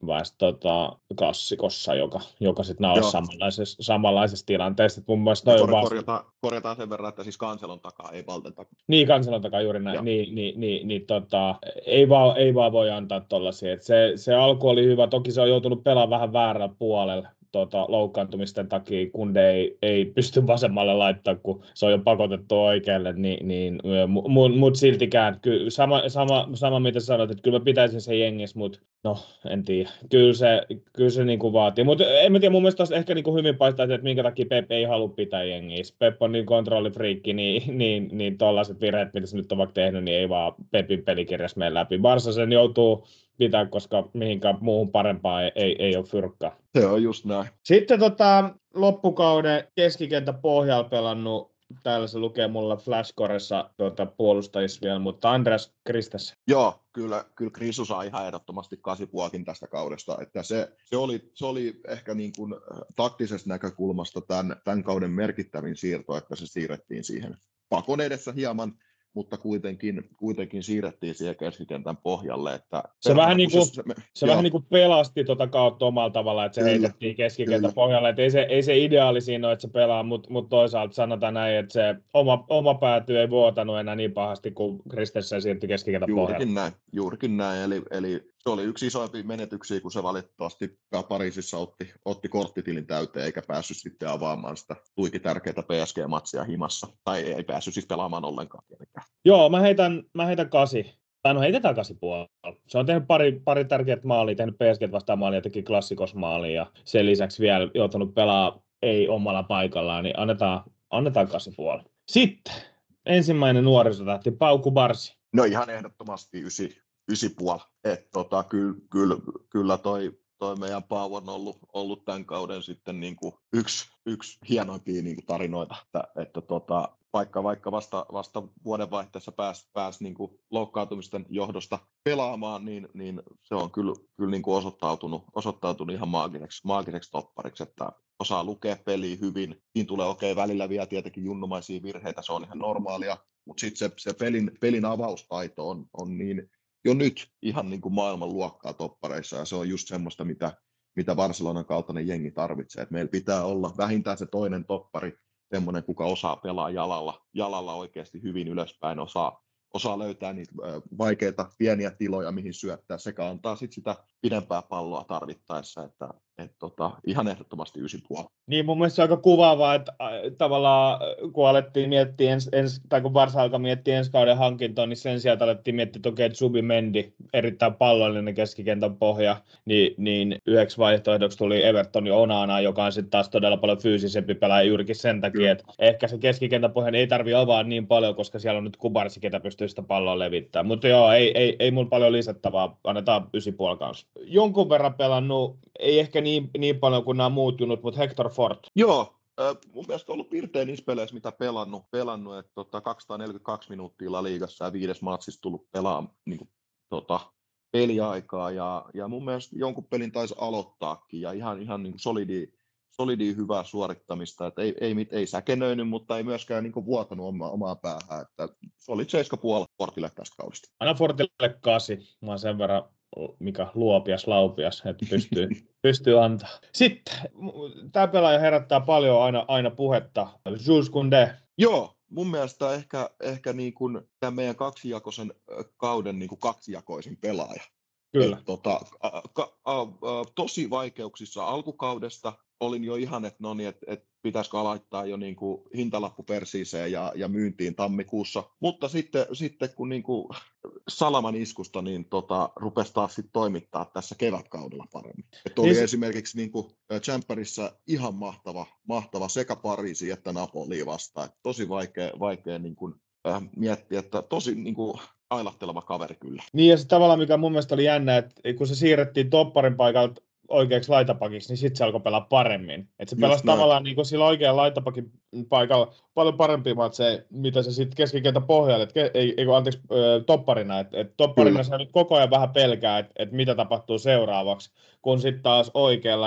väis tota, klassikossa, joka, joka sitten nausi Joo. samanlaisessa, samanlaisessa tilanteessa. Et mun mielestä Ja toi kor- vaan... korjataan, korjataan sen verran, että siis Kanselon takaa, ei Valten takaa. Niin, Kanselon takaa juuri näin. Joo. Niin, niin, niin, niin, tota, ei, vaan, ei vaan voi antaa tollaisia. Et se, se alku oli hyvä, toki se on joutunut pelaamaan vähän väärällä puolella. Tota, loukkaantumisten takia Kunde ei, ei pysty vasemmalle laittaa, kun se on jo pakotettu oikealle, niin, niin, mutta mut siltikään, kyllä, sama, sama, sama mitä sanoit, että kyllä mä pitäisin sen jengissä, mutta no, en tiedä, kyllä se, kyllä se niinku vaatii, mutta en mä tiedä, mun mielestä olisi ehkä niinku hyvin paistaa, että minkä takia Pep ei halua pitää jengissä. Pep on niin kontrollifriikki, niin, niin, niin tollaiset virheet, mitä se nyt on vaikka tehnyt, niin ei vaan Pepin pelikirjassa mene läpi. Barsa sen joutuu pitää, koska mihinkään muuhun parempaa ei, ei, ei ole fyrkkaa. Se on just näin. Sitten tota, loppukauden keskikentä pohjalla pelannut, täällä se lukee mulla Flashcoressa tuota, puolustajissa vielä, mutta Andreas Christensen. Joo, kyllä, kyllä Krisu saa ihan ehdottomasti kasipuakin tästä kaudesta. Että se, se, oli, se oli ehkä niin kuin taktisesta näkökulmasta tämän, tämän kauden merkittävin siirto, että se siirrettiin siihen pakon edessä hieman, mutta kuitenkin, kuitenkin siirrettiin siihen keskikentän pohjalle. Että se vähän, niin kuin, se, se, se vähän niin kuin pelasti tuota kautta omalla tavalla, että se kyllä, heitettiin keskikentän pohjalle. Että ei, se, ei se ideaali siinä ole, että se pelaa, mutta mut toisaalta sanotaan näin, että se oma, oma pääty ei vuotanut enää niin pahasti, kun Christensen siirtyi keskikentän juurikin pohjalle. Näin, juurikin näin, eli, eli se oli yksi isoimpia menetyksiä, kun se valitettavasti Pariisissa otti, otti korttitilin täyteen, eikä päässyt sitten avaamaan sitä tuiki tärkeää P S G-matsia himassa, tai ei päässyt siis pelaamaan ollenkaan. Joo, mä heitän, mä heitän kasi. Tai no heitetään kasi puolella. Se on tehnyt pari, pari tärkeää maalia, tehnyt P S G vastaan maalia, teki klassikosmaalia ja sen lisäksi vielä joutunut pelaa ei omalla paikallaan, niin annetaan, annetaan kasi puolella. Sitten ensimmäinen nuorisotähti, Pau Kubarsi. No ihan ehdottomasti ysi, ysi puoli. Että tota, kyllä, kyllä, kyllä toi, toi meidän Pau on ollut, ollut tämän kauden sitten niin kuin yksi, yksi hienoimpia niin kuin tarinoita, että, että tota, vaikka, vaikka vasta, vasta vuodenvaihteessa pääsi pääs niin kuin loukkaantumisten johdosta pelaamaan, niin, niin se on kyllä, kyllä niin kuin osoittautunut, osoittautunut ihan maagiseksi, maagiseksi toppariksi, että osaa lukea peliä hyvin. Siinä tulee okei, okay, välillä vielä tietenkin junnumaisia virheitä, se on ihan normaalia, mutta sitten se, se pelin, pelin avaustaito on, on niin jo nyt ihan niin kuin maailmanluokkaa toppareissa, ja se on just semmoista, mitä, mitä Barcelonan kaltainen jengi tarvitsee. Et meillä pitää olla vähintään se toinen toppari, semmoinen, kuka osaa pelaa jalalla, jalalla oikeasti hyvin ylöspäin, osaa, osaa löytää niitä vaikeita pieniä tiloja, mihin syöttää, sekä antaa sit sitä pidempää palloa tarvittaessa, että et tota, ihan ehdottomasti ysi puoli. Niin mun mielestä se on aika kuvaavaa, että äh, tavallaan kun alettiin miettiä, ens, ens, tai kun Barça alkoi miettiä ensi kauden hankintoa, niin sen sijaan alettiin miettiä toki, että Zubimendi, erittäin pallollinen keskikentän pohja, niin, niin yhdeksi vaihtoehdoksi tuli Everton ja Onana, joka on sitten taas todella paljon fyysisempi pelaaja juurikin sen takia, että ehkä se keskikentän pohjan ei tarvitse avaa niin paljon, koska siellä on nyt Kubarsi, ketä pystyy sitä palloa levittämään. Mutta joo, ei, ei, ei mun paljon lisättävää, annetaan ysi puoli kanssa. Jonkun verran pelannut, ei ehkä niin, niin paljon kuin nämä muut junut, mutta Hector Fort. Joo, äh, mun mielestä on ollut pirtein niissä peleissä, mitä pelannut, pelannut että tota, kaksisataaneljäkymmentäkaksi minuuttia La Ligassa ja viides matsissa tullut pelaamaan niin kuin, tota, peliaikaa, ja, ja mun mielestä jonkun pelin taisi aloittaakin, ja ihan, ihan niin kuin solidia, solidia hyvää suorittamista, että ei, ei, ei säkenöinyt, mutta ei myöskään niin kuin vuotanut omaa, omaa päähän, että se oli seitsemän pilkku viisi Fortille tästä kaudesta. Aina Fortille kasi, mä oon sen verran mikä luopias, laupias, että pystyy, pystyy antaa. Sitten, tämä pelaaja herättää paljon aina, aina puhetta. Jules Koundé. Joo, mun mielestä ehkä, ehkä niin kuin tämän meidän kaksijakoisen kauden niin kuin kaksijakoisin pelaaja. Kyllä. Et, tota, a, a, a, a, tosi vaikeuksissa alkukaudesta. Olin jo ihan, että no niin, että et pitäisikö laittaa jo niin kuin hintalappu persiiseen ja, ja myyntiin tammikuussa. Mutta sitten, sitten kun niin kuin Salaman iskusta, niin tota, rupesi taas sit toimittaa tässä kevätkaudella paremmin. Et oli niin esimerkiksi niin kuin Champerissa ihan mahtava, mahtava sekä Pariisi että Napoli vastaan. Et tosi vaikea, vaikea niin kuin, äh, miettiä, että tosi niin kuin ailahteleva kaveri kyllä. Niin ja se tavallaan, mikä mun mielestä oli jännä, että kun se siirrettiin topparin paikalta oikeaksi laitapakiksi, niin sitten se alkoi pelaa paremmin. Et se pelasi tavallaan niin kuin sillä oikean laitapakin paikalla paljon parempia matseja, mitä se sitten keskikentä pohjalle, et ke, ei, ei anteeksi, topparina. Et, et topparina se nyt koko ajan vähän pelkää, että et mitä tapahtuu seuraavaksi, kun sitten taas oikealla, niin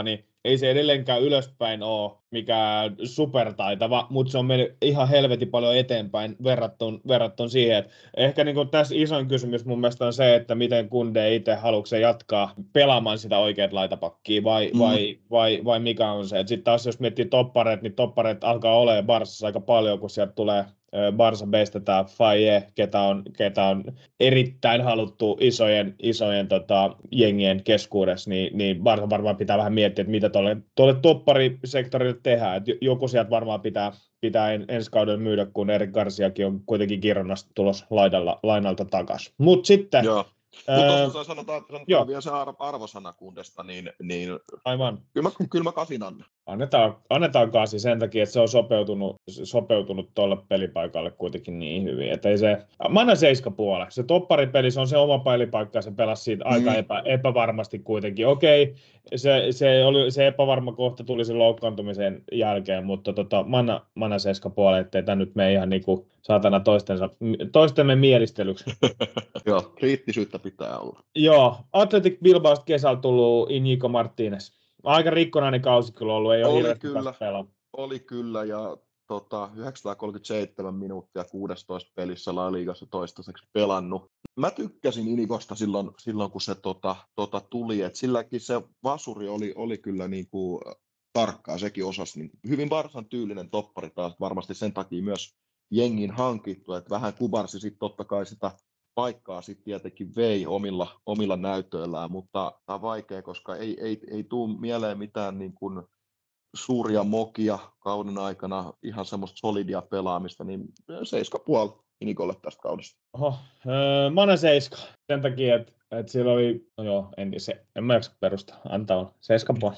ei se edelleenkään ylöspäin ole mikään supertaitava, mutta se on mennyt ihan helvetin paljon eteenpäin verrattuna, verrattuna siihen, että ehkä niin kuin tässä isoin kysymys mun mielestä on se, että miten Kunde itse haluatko se jatkaa pelaamaan sitä oikeat laitapakkia vai, mm. vai, vai, vai mikä on se. Sitten taas jos miettii toppareet, niin toppareet alkaa olemaan Barsassa aika paljon, kun sieltä tulee Barsa bestetään Faye, ketä on, ketä on erittäin haluttu isojen, isojen tota, jengien keskuudessa, niin, niin Barsa varmaan pitää vähän miettiä, että mitä tuolle, tuolle topparisektorille tehdään. Et joku sieltä varmaan pitää, pitää en, ensi kaudella myydä, kun Erik Garciakin on kuitenkin Gironnasta tulossa laidalla, lainalta takaisin. Mutta sitten... Joo. Mutta tuossa sanotaan, sanotaan vielä se arvosana Kundesta, niin, niin aivan. Kyllä, mä, kyllä mä kasin annan. Annetaan, annetaan kasi sen takia, että se on sopeutunut, sopeutunut tuolle pelipaikalle kuitenkin niin hyvin. Että ei se, mä annan seiska puolelle. Se topparipeli, se on se oma pelipaikka, se pelasi siitä mm. aika epä, epävarmasti kuitenkin. Okei, se, se, oli, se epävarma kohta tuli sen loukkaantumisen jälkeen, mutta tota, mä annan, mä annan seiska puolelle, ettei tämä nyt mene ihan niinku saatana toistensa, toistemme mielistelyksi. Joo, kriittisyyttä pitää olla. Joo, Athletic Bilbaosta kesällä tullut Iñigo Martínez. Aika rikkonainen kausi kyllä ollut, ei ole oli hirveästi kyllä, pelaa. Oli kyllä, ja tota, yhdeksänsataakolmekymmentäseitsemän minuuttia kuusitoista pelissä La Ligassa toistaiseksi pelannut. Mä tykkäsin Inigosta silloin, silloin kun se tota, tota tuli, että silläkin se vasuri oli, oli kyllä niin kuin tarkkaa, sekin osasi. Niin hyvin Barsan tyylinen toppari taas, varmasti sen takia myös jengin hankittu, että vähän Kubarsi sitten totta kai sitä paikkaa sitten tietenkin vei omilla, omilla näytöillään, mutta tämä on vaikea, koska ei, ei, ei tule mieleen mitään niin kuin suuria mokia kauden aikana, ihan semmoista solidia pelaamista, niin seiska puoli Inikolle tästä kaudesta. Oho, öö, mä annan seiska sen takia, että, että siellä oli, no joo, en, se, en mä jaksa perustaa, antaa olla, seiska puoli.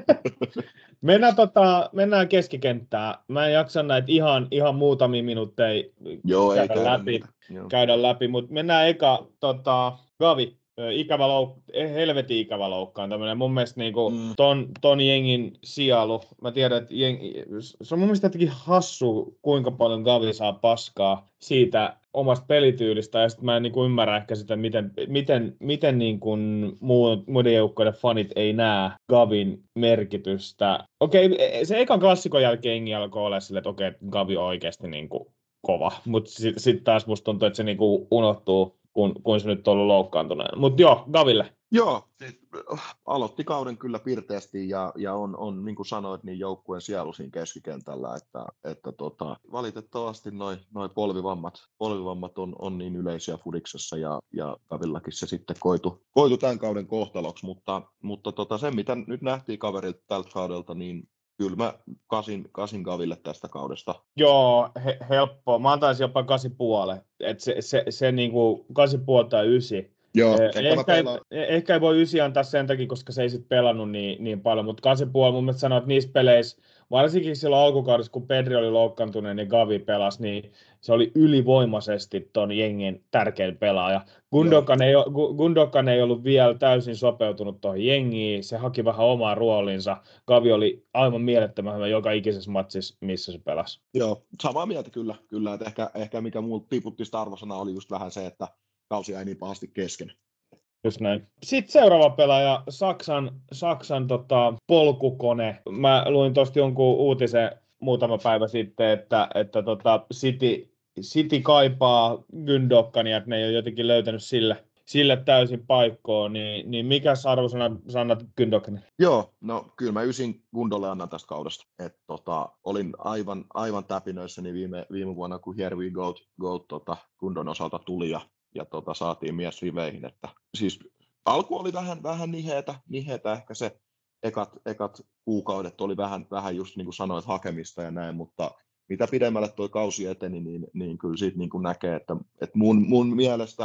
mennään, tota, mennään keskikenttään. Mä en jaksa näitä ihan, ihan muutamia minuutteja joo, käydä, ei läpi, käydä läpi, mutta mennään eka tota, Gavi. Ikävä louk- helvetin ikävä loukkaantuminen. Mun mielestä niinku mm. ton, ton jengin sielu, mä tiedän, että jengi, se on mun mielestä jotenkin hassu, kuinka paljon Gavi saa paskaa siitä omasta pelityylistä, ja sitten mä en niinku ymmärrä ehkä sitä, miten, miten, miten niinku muu, muiden joukkoiden fanit ei näe Gavin merkitystä. Okei, se ekan klassikon jälkeen jengi alkoi olla silleen, että okei, Gavi on oikeasti niinku kova, mutta sitten sit taas musta tuntuu, että se niinku unohtuu, kun, kun se nyt on ollut loukkaantuneen. Mutta joo, Gaville. Joo, siis, aloitti kauden kyllä pirteästi ja, ja on, on, niin kuin sanoit, niin joukkueen sielu siinä keskikentällä, että, että tota, valitettavasti noin noi polvivammat, polvivammat on, on niin yleisiä fudiksessa ja, ja Gavillakin se sitten koitu, koitu tämän kauden kohtaloksi, mutta, mutta tota, sen mitä nyt nähtiin kaverilta tältä kaudelta, niin kyllä mä kasin, kasin Gaville tästä kaudesta. Joo, he, helppoa. Mä antaisin jopa kasi puole. Et se, se, se niinku kasi puoli tai ysi. Joo, eh, ehkä, ehkä, ei, ehkä ei voi ysi antaa sen takia, koska se ei sit pelannut niin, niin paljon, mutta kasi puoli mun mielestä sanoo, että niissä peleissä, varsinkin silloin alkukaudessa, kun Pedri oli loukkaantunut, niin Gavi pelasi, niin se oli ylivoimaisesti ton jengin tärkein pelaaja. Gundogan ei, Gundogan ei ollut vielä täysin sopeutunut tuohon jengiin, se haki vähän omaa roolinsa. Gavi oli aivan mielettömän hyvä joka ikisessä matsissa, missä se pelasi. Joo, samaa mieltä kyllä, kyllä että ehkä, ehkä mikä mulla tiputti sitä arvosana oli just vähän se, että kausi jäi niin pahasti kesken. Just näin. Sitten seuraava pelaaja, Saksan, Saksan tota, polkukone. Mä luin tuosta jonkun uutisen muutama päivä sitten, että, että tota City, City kaipaa Gündogania, että ne ei ole jotenkin löytänyt sille, sille täysin paikkoon, niin, niin mikä arvosana sanat Gündoganille? Joo, no kyllä mä ysin Gundolle annan tästä kaudesta. Et, tota, olin aivan, aivan täpinöissäni viime, viime vuonna, kun Here We Go, go tota, Gundon osalta tuli ja ja tota, saatiin mies riveihin, että siis alku oli vähän, vähän niheetä, niheetä, ehkä se ekat, ekat kuukaudet oli vähän, vähän just niin kuin sanoit hakemista ja näin, mutta mitä pidemmälle tuo kausi eteni, niin, niin kyllä siitä niin kuin näkee, että, että mun, mun mielestä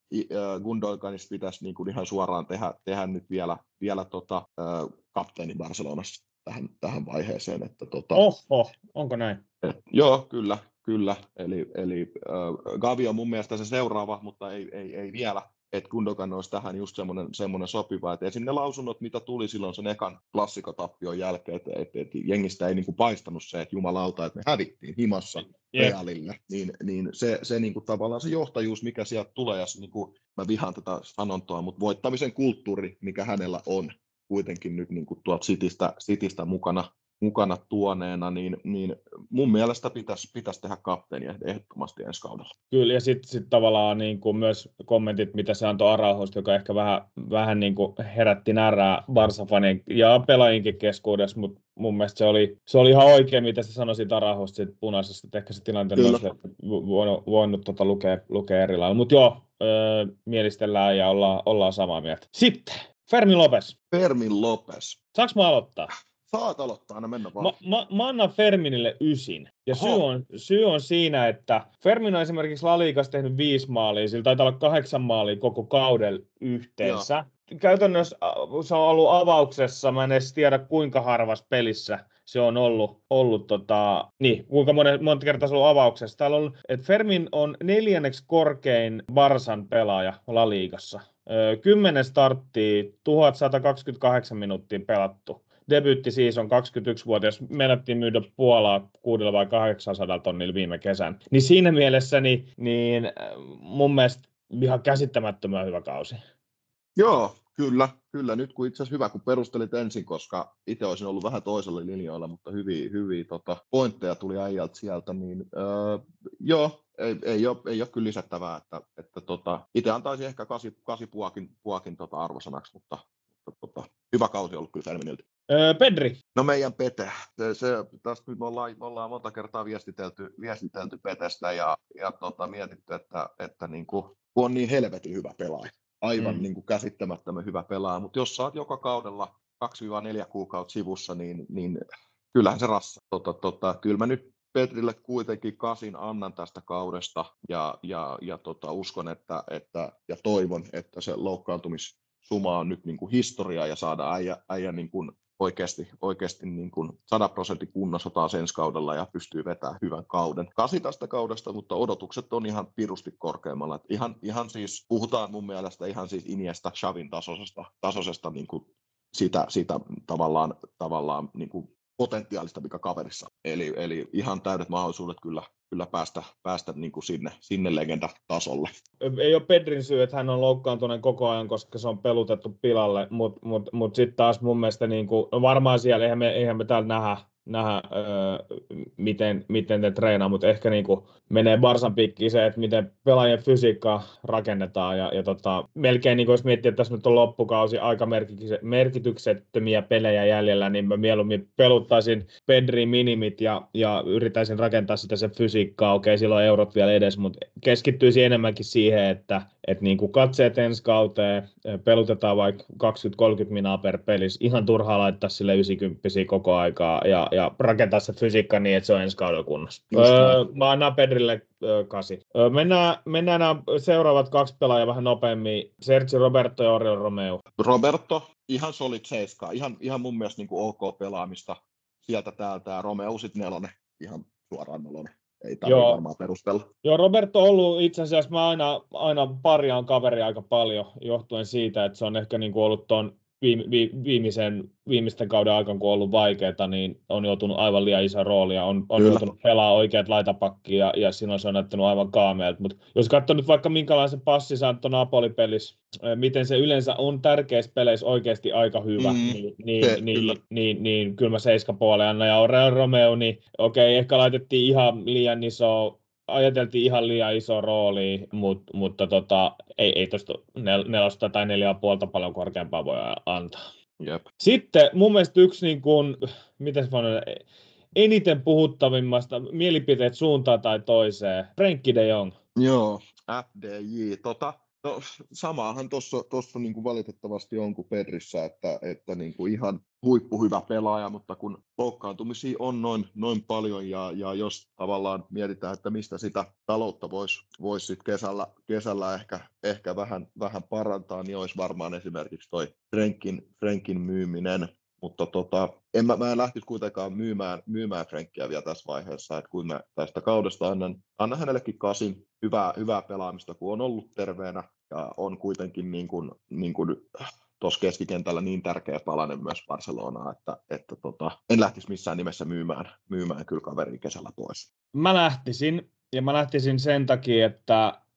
äh, Gundoganista pitäisi niin kuin ihan suoraan tehdä, tehdä nyt vielä, vielä tota, äh, kapteeni Barcelonassa tähän, tähän vaiheeseen. Että, tota, Oho, onko näin? Et, joo, kyllä. Kyllä, eli, eli äh, Gavi on mun mielestä se seuraava, mutta ei, ei, ei vielä, että Gundogan olisi tähän just semmoinen, semmoinen sopiva, että esim. Ne lausunnot, mitä tuli silloin sen ekan klassikotappion jälkeen, että et, et jengistä ei niinku paistanut se, että jumalauta, että me hävittiin himassa Realille, niin, niin se, se niinku tavallaan se johtajuus, mikä sieltä tulee, ja se, niinku, mä vihaan tätä sanontoa, mutta voittamisen kulttuuri, mikä hänellä on, kuitenkin nyt niin kuin tuolta Citystä, Citystä mukana, mukana tuoneena, niin, niin mun mielestä pitäisi, pitäisi tehdä kapteeni ehdottomasti ensi kaudella. Kyllä, ja sitten sit tavallaan niin kuin myös kommentit, mitä se antoi Araujosta, joka ehkä vähän, vähän niin kuin herätti närää Barça-fanien ja pelaajinkin keskuudessa, mutta mun mielestä se oli, se oli ihan oikein, mitä se sanoi siitä Araujosta, siitä punaisesta, että ehkä se tilanteen olisi voinut, voinut tota lukea, lukea eri lailla. Mutta joo, öö, mielistellään ja ollaan, ollaan samaa mieltä. Sitten, Fermin Lopez. Fermin Lopez. Saanko mä aloittaa? Saat aloittaa, aina mennä vaan. Mä, mä, mä annan Ferminille ysin. Ja syy on, syy on siinä, että Fermin on esimerkiksi La Ligassa tehnyt viisi maalia, sillä taitaa olla kahdeksan maalia koko kauden yhteensä. Joo. Käytännössä se on ollut avauksessa, mä en edes tiedä kuinka harvassa pelissä se on ollut, ollut tota, niin, kuinka monen, monta kertaa se on ollut avauksessa. Täällä on, että Fermin on neljänneksi korkein Barsan pelaaja La Ligassa. Kymmenen starttia, tuhatsata kaksikymmentäkahdeksan minuuttia pelattu. Debyytti siis on kaksikymmentäyksivuotias, menettiin myydä Puolaa kuudella vai kahdeksansadalla tonnilla viime kesän. Niin siinä mielessä niin, niin mun mielestä ihan käsittämättömän hyvä kausi. Joo, kyllä, kyllä. Nyt kun itse asiassa hyvä, kun perustelit ensin, koska itse olisin ollut vähän toisella linjoilla, mutta hyviä, hyviä tota, pointteja tuli äijältä sieltä, niin öö, joo, ei, ei, ole, ei ole kyllä lisättävää, että, että tota, itse antaisin ehkä kasi, kasi puakin, puakin tota arvosanaksi, mutta, mutta tota, hyvä kausi on ollut kyllä Ferminiltä. Öö, Pedri. No meidän Pete. Se, se, tästä nyt me ollaan, me ollaan monta kertaa viestitelty, viestitelty Petestä ja, ja tota, mietitty, että, että niin kuin, kun on niin helvetin hyvä pelaaja. Aivan mm. niin kuin käsittämättömän hyvä pelaaja, mutta jos sä oot joka kaudella kaksi neljä kuukautta sivussa, niin, niin kyllähän se rassaa. Tota, tota, kyllä mä nyt Petrille kuitenkin kasin annan tästä kaudesta ja, ja, ja tota, uskon että, että, ja toivon, että se loukkaantumissuma on nyt niin kuin historiaa ja saadaan äijä, äijä niin kuin oikeasti, oikeasti niin kuin sata prosenttia kunnossa taas ensi kaudella ja pystyy vetämään hyvän kauden. Kasi tästä kaudesta, mutta odotukset on ihan pirusti korkeammalla. Et ihan, ihan siis, puhutaan mun mielestä ihan siis Iniesta, Xavin tasoisesta, tasoisesta niin kuin sitä, sitä tavallaan, tavallaan niin kuin potentiaalista, mikä kaverissa. Eli, eli ihan täydet mahdollisuudet kyllä, kyllä päästä, päästä niin kuin sinne, sinne legendatasolle. Ei ole Pedrin syy, että hän on loukkaantuneen koko ajan, koska se on pelutettu pilalle, mutta mut, mut sitten taas mun mielestä niin kuin, no varmaan siellä, eihän me, eihän me täällä nähdä, nähdä öö, miten, miten ne treenaa, mutta ehkä niin kuin menee Barsan piikkiin se, että miten pelaajien fysiikkaa rakennetaan ja, ja tota, melkein niin kuin jos miettii, että tässä nyt on loppukausi aika merkityksettömiä pelejä jäljellä, niin mä mieluummin peluttaisin Pedrin minimit ja, ja yrittäisin rakentaa sitä se fysiikkaa, okei silloin eurot vielä edes, mutta keskittyisin enemmänkin siihen, että et niin kuin katseet ensi kauteen, pelutetaan vaikka kaksikymmentä kolmekymmentä minaa per pelissä, ihan turhaa laittaa sille yhdeksänkymmentä koko aikaa ja, ja rakentaa se fysiikka niin, että se on ensi kaudella kunnossa. Öö, mä annan Pedrille öö, kasi. Öö, mennään, mennään nämä seuraavat kaksi pelaajaa vähän nopeammin. Sergio Roberto ja Oriol Romeu. Roberto, ihan solid seiska, ihan, ihan mun mielestä niin kuin ok pelaamista sieltä täältä, ja Romeu sitten nelonen, ihan suoraan nelonen. Ei tarvitse varmaan perustella. Joo, Roberto on ollut itse asiassa, mä aina, aina parjaan kaveria aika paljon, johtuen siitä, että se on ehkä niin kuin ollut tuon viime, viimeisen, viimeisten kauden aikana, kun on ollut vaikeaa, niin on joutunut aivan liian iso rooli ja on, on joutunut pelaamaan oikeat laitapakkia ja, ja silloin se on näyttänyt aivan kaameelta. Mutta jos katsoo nyt vaikka minkälaisen passi saanut tuon Napoli-pelissä, miten se yleensä on tärkeissä peleissä oikeasti aika hyvä, mm, niin, niin, se, niin, kyllä. Niin, niin, niin kyllä mä seiska puoleen annan. Ja Oriol Romeu, niin okei, ehkä laitettiin ihan liian iso, ajateltiin ihan liian iso rooli, mutta, mutta tota, ei, ei tuosta nel, nelosta tai neljä ja puolta paljon korkeampaa voi antaa. Jep. Sitten mun mielestä yksi, niin kuin, miten se on, eniten puhuttavimmasta mielipiteet suuntaan tai toiseen, Frenkie de Jong. Joo, F D J. Tota, no, samaahan tuossa niin valitettavasti on kuin Pedrissä, että, että niin kuin ihan huippuhyvä pelaaja, mutta kun loukkaantumisia on noin, noin paljon ja, ja jos tavallaan mietitään, että mistä sitä taloutta voisi vois sit kesällä, kesällä ehkä, ehkä vähän, vähän parantaa, niin olisi varmaan esimerkiksi toi Frenkin, Frenkin myyminen. Mutta tota, en mä, mä en lähtisi kuitenkaan myymään, myymään Frenkiä vielä tässä vaiheessa, että kun mä tästä kaudesta annan, annan hänellekin kasin hyvää, hyvää pelaamista, kun on ollut terveenä ja on kuitenkin niin kuin, niin kuin tuossa keskikentällä niin tärkeä palanen myös Barcelonaa, että, että tota, en lähtisi missään nimessä myymään, myymään kyllä kaverin kesällä pois. Mä lähtisin, ja mä lähtisin sen takia, että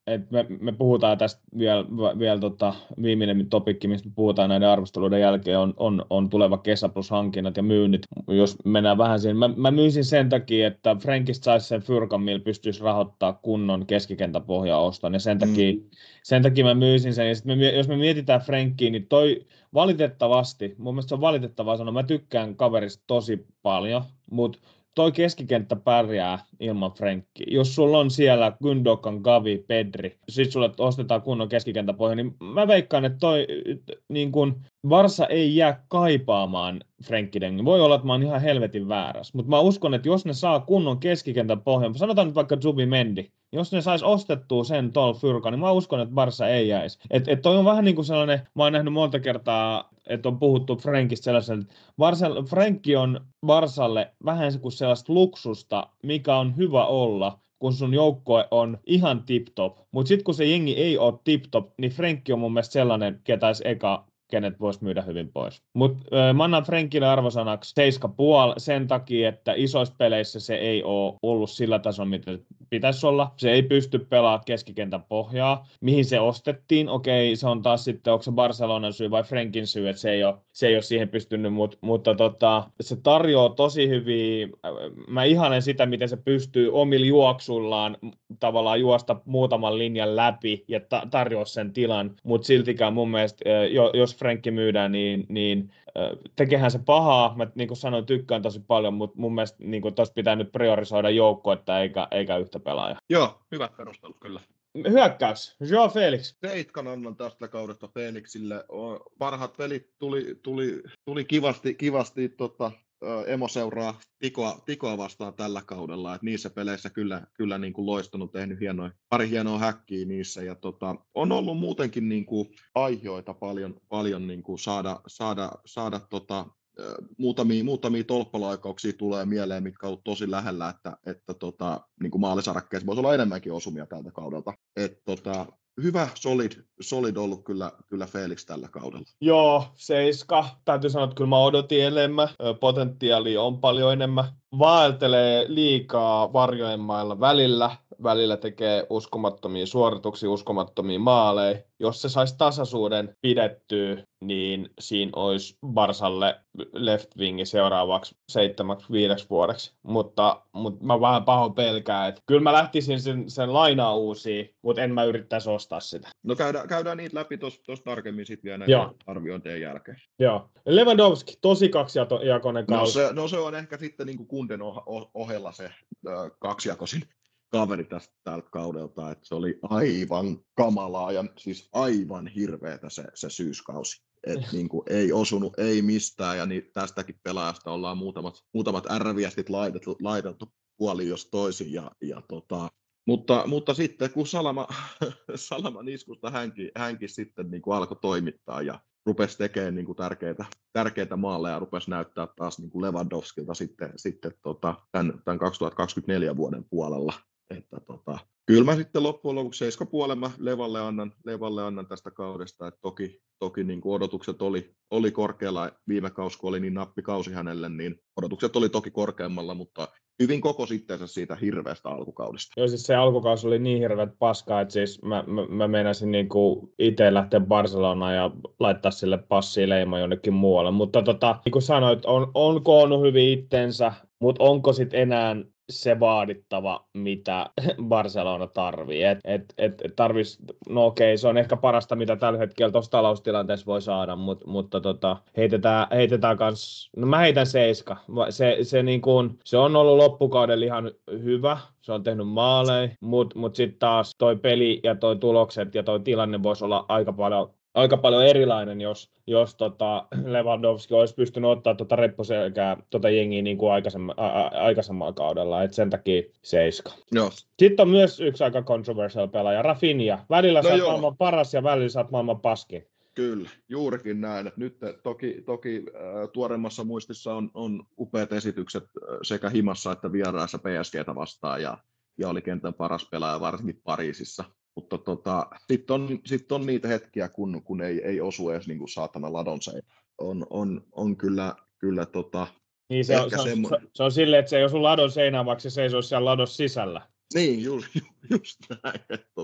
et me, me puhutaan tästä vielä, vielä tota, viimeinen topikki, mistä me puhutaan näiden arvosteluiden jälkeen, on, on, on tuleva kesä plus hankinnat ja myynnit. Jos mennään vähän siihen, mä, mä myisin sen takia, että Frankista saisi sen fyrkan, millä pystyisi rahoittaa kunnon keskikentäpohjaoston, ja sen takia, mm. sen takia mä myisin sen. Ja sit me, jos me mietitään Frankia, niin toi valitettavasti, mun mielestä se on valitettavaa sanoa, mä tykkään kaverista tosi paljon, mutta toi keskikenttä pärjää ilman Frankia. Jos sulla on siellä Gündogan, Gavi, Pedri, sit sulle ostetaan kunnon keskikenttäpohja, niin mä veikkaan, että toi niin kun Barsa ei jää kaipaamaan Frenkie de Jong. Voi olla, että mä oon ihan helvetin väärässä, mutta mä uskon, että jos ne saa kunnon keskikentän pohjan, sanotaan nyt vaikka Zubimendi, jos ne sais ostettua sen tuolla fyrkan, niin mä uskon, että Barsa ei jäisi. Et, et toi on vähän niin kuin sellainen, mä oon nähnyt monta kertaa, että on puhuttu Frankista sellaisen, että Barsa, Frankie on Barsalle vähän kuin sellaista luksusta, mikä on hyvä olla, kun sun joukkue on ihan tip-top. Mutta sitten kun se jengi ei ole tip-top, niin Frankie on mun mielestä sellainen, ketäis eka kenet voisi myydä hyvin pois. Mutta mä annan Frankille arvosanaksi seitsemän pilkku viisi sen takia, että isoissa peleissä se ei ole ollut sillä tasolla, mitä pitäisi olla. Se ei pysty pelaamaan keskikentän pohjaa. Mihin se ostettiin? Okei, se on taas sitten, onko se Barcelonan syy vai Frankin syy, että se ei ole, se ei ole siihen pystynyt, mut, mutta tota, se tarjoaa tosi hyviä. Mä ihanen sitä, miten se pystyy omilla juoksullaan tavallaan juosta muutaman linjan läpi ja ta- tarjoaa sen tilan, mutta siltikään mun mielestä, jos Frankki myydään, niin, niin tekehän se pahaa. Mä niin kuin sanoin, tykkään tosi paljon, mutta mun mielestä niin tuosta pitää nyt priorisoida joukkuetta eikä, eikä yhtä pelaajaa. Joo, hyvät perustelut kyllä. Hyökkäys, Joao Felix. Seitkan annan tästä kaudesta Felixille. Parhaat pelit tuli, tuli, tuli kivasti, kivasti tota, emoseuraa tikoa, tikoa vastaan tällä kaudella. Et niissä peleissä kyllä, kyllä niin kuin loistunut, tehnyt hienoja, pari hienoa häkkiä niissä. Ja tota, on ollut muutenkin niin kuin aihioita paljon, paljon niin kuin saada, saada, saada tota, Muutamia, muutamia tolppalaikauksia tulee mieleen, mitkä on ollut tosi lähellä, että, että tota, niin kuin maalisarakkeessa voisi olla enemmänkin osumia tältä kaudelta. Et, tota, hyvä, solid, solid ollut kyllä, kyllä Felix tällä kaudella. Joo, seiska. Täytyy sanoa, että kyllä mä odotin enemmän. Potentiaalia on paljon enemmän. Vaeltelee liikaa varjojen mailla välillä. Välillä tekee uskomattomia suorituksia, uskomattomia maaleja. Jos se saisi tasaisuuden pidettyä, niin siinä olisi Barsalle left wingi seuraavaksi seitsemäksi viideksi vuodeksi. Mutta, mutta mä vähän pahoin pelkään, että kyllä mä lähtisin sen, sen lainaa uusia, mutta en mä yrittäisi ostaa sitä. No käydään, käydään niitä läpi tuossa tarkemmin sitten vielä näiden arviointien jälkeen. Joo. Lewandowski, tosi kaksijakoinen kausi. No se, no se on ehkä sitten niin kuin Kunden ohella se äh, kaksijakoisin kaveri tästä tältä kaudelta, että se oli aivan kamalaa ja siis aivan hirveetä se, se syyskausi. Että niin kuin ei osunut, ei mistään, ja niin tästäkin pelaajasta ollaan muutamat, muutamat ärviästit laitettu, laitettu puoli jos toisin, ja, ja tota, mutta, mutta sitten kun Salama, Salaman iskusta hänkin, hänkin sitten niin kuin alkoi toimittaa ja rupesi tekemään niin kuin tärkeitä, tärkeitä maaleja ja rupesi näyttää taas niin kuin Lewandowskilta sitten, sitten tota, tämän, tämän kaksituhattakaksikymmentäneljä vuoden puolella. Että tota, kyllä mä sitten loppujen lopuksi seiska puolen mä Levalle annan, Levalle annan tästä kaudesta, että toki, toki niin kuin odotukset oli, oli korkealla viime kausi, kun oli niin nappikausi hänelle, niin odotukset oli toki korkeammalla, mutta hyvin koko sitteensä siitä hirveästä alkukaudesta. Joo, siis se alkukausi oli niin hirveät paskaa, että siis mä, mä, mä meinasin niinku itse lähteä Barcelonaan ja laittaa sille passiin leima jonnekin muualle, mutta tota, niin kuin sanoit, on, on koonnut hyvin itsensä, mutta onko sitten enää se vaadittava, mitä Barcelona tarvii. Et, et, et tarvis, no okei, se on ehkä parasta, mitä tällä hetkellä tuossa taloustilanteessa voi saada, mut, mutta tota, heitetään, heitetään kans, no mä heitän seiska. Se, se, niin kun, se on ollut loppukaudella ihan hyvä, se on tehnyt maaleja, mutta mut sitten taas toi peli ja toi tulokset ja toi tilanne voisi olla aika paljon aika paljon erilainen, jos, jos tota Lewandowski olisi pystynyt ottaa tota reppuselkää tota jengiä niin kuin aikaisemma, a, a, aikaisemmalla kaudella, että sen takia seiska. Joo. Sitten on myös yksi aika controversial pelaaja, Rafinha. Välillä no sä oot maailman paras ja välillä sä oot maailman paskin. Kyllä, juurikin näin. Nyt toki, toki äh, tuoreimmassa muistissa on, on upeat esitykset sekä himassa että vieraissa P S G:tä vastaan ja, ja oli kentän paras pelaaja varsinkin Pariisissa. Mutta tota, sitten on, sit on niitä hetkiä, kun, kun ei, ei osu edes niin kuin saatana ladon seinään. On, on, on kyllä, kyllä tota, niin se, on, se, on, semmo... se, se on silleen, että se ei osu ladon seinään, vaikka se seisoisi siellä ladon sisällä. Niin, just, just näin. Tota,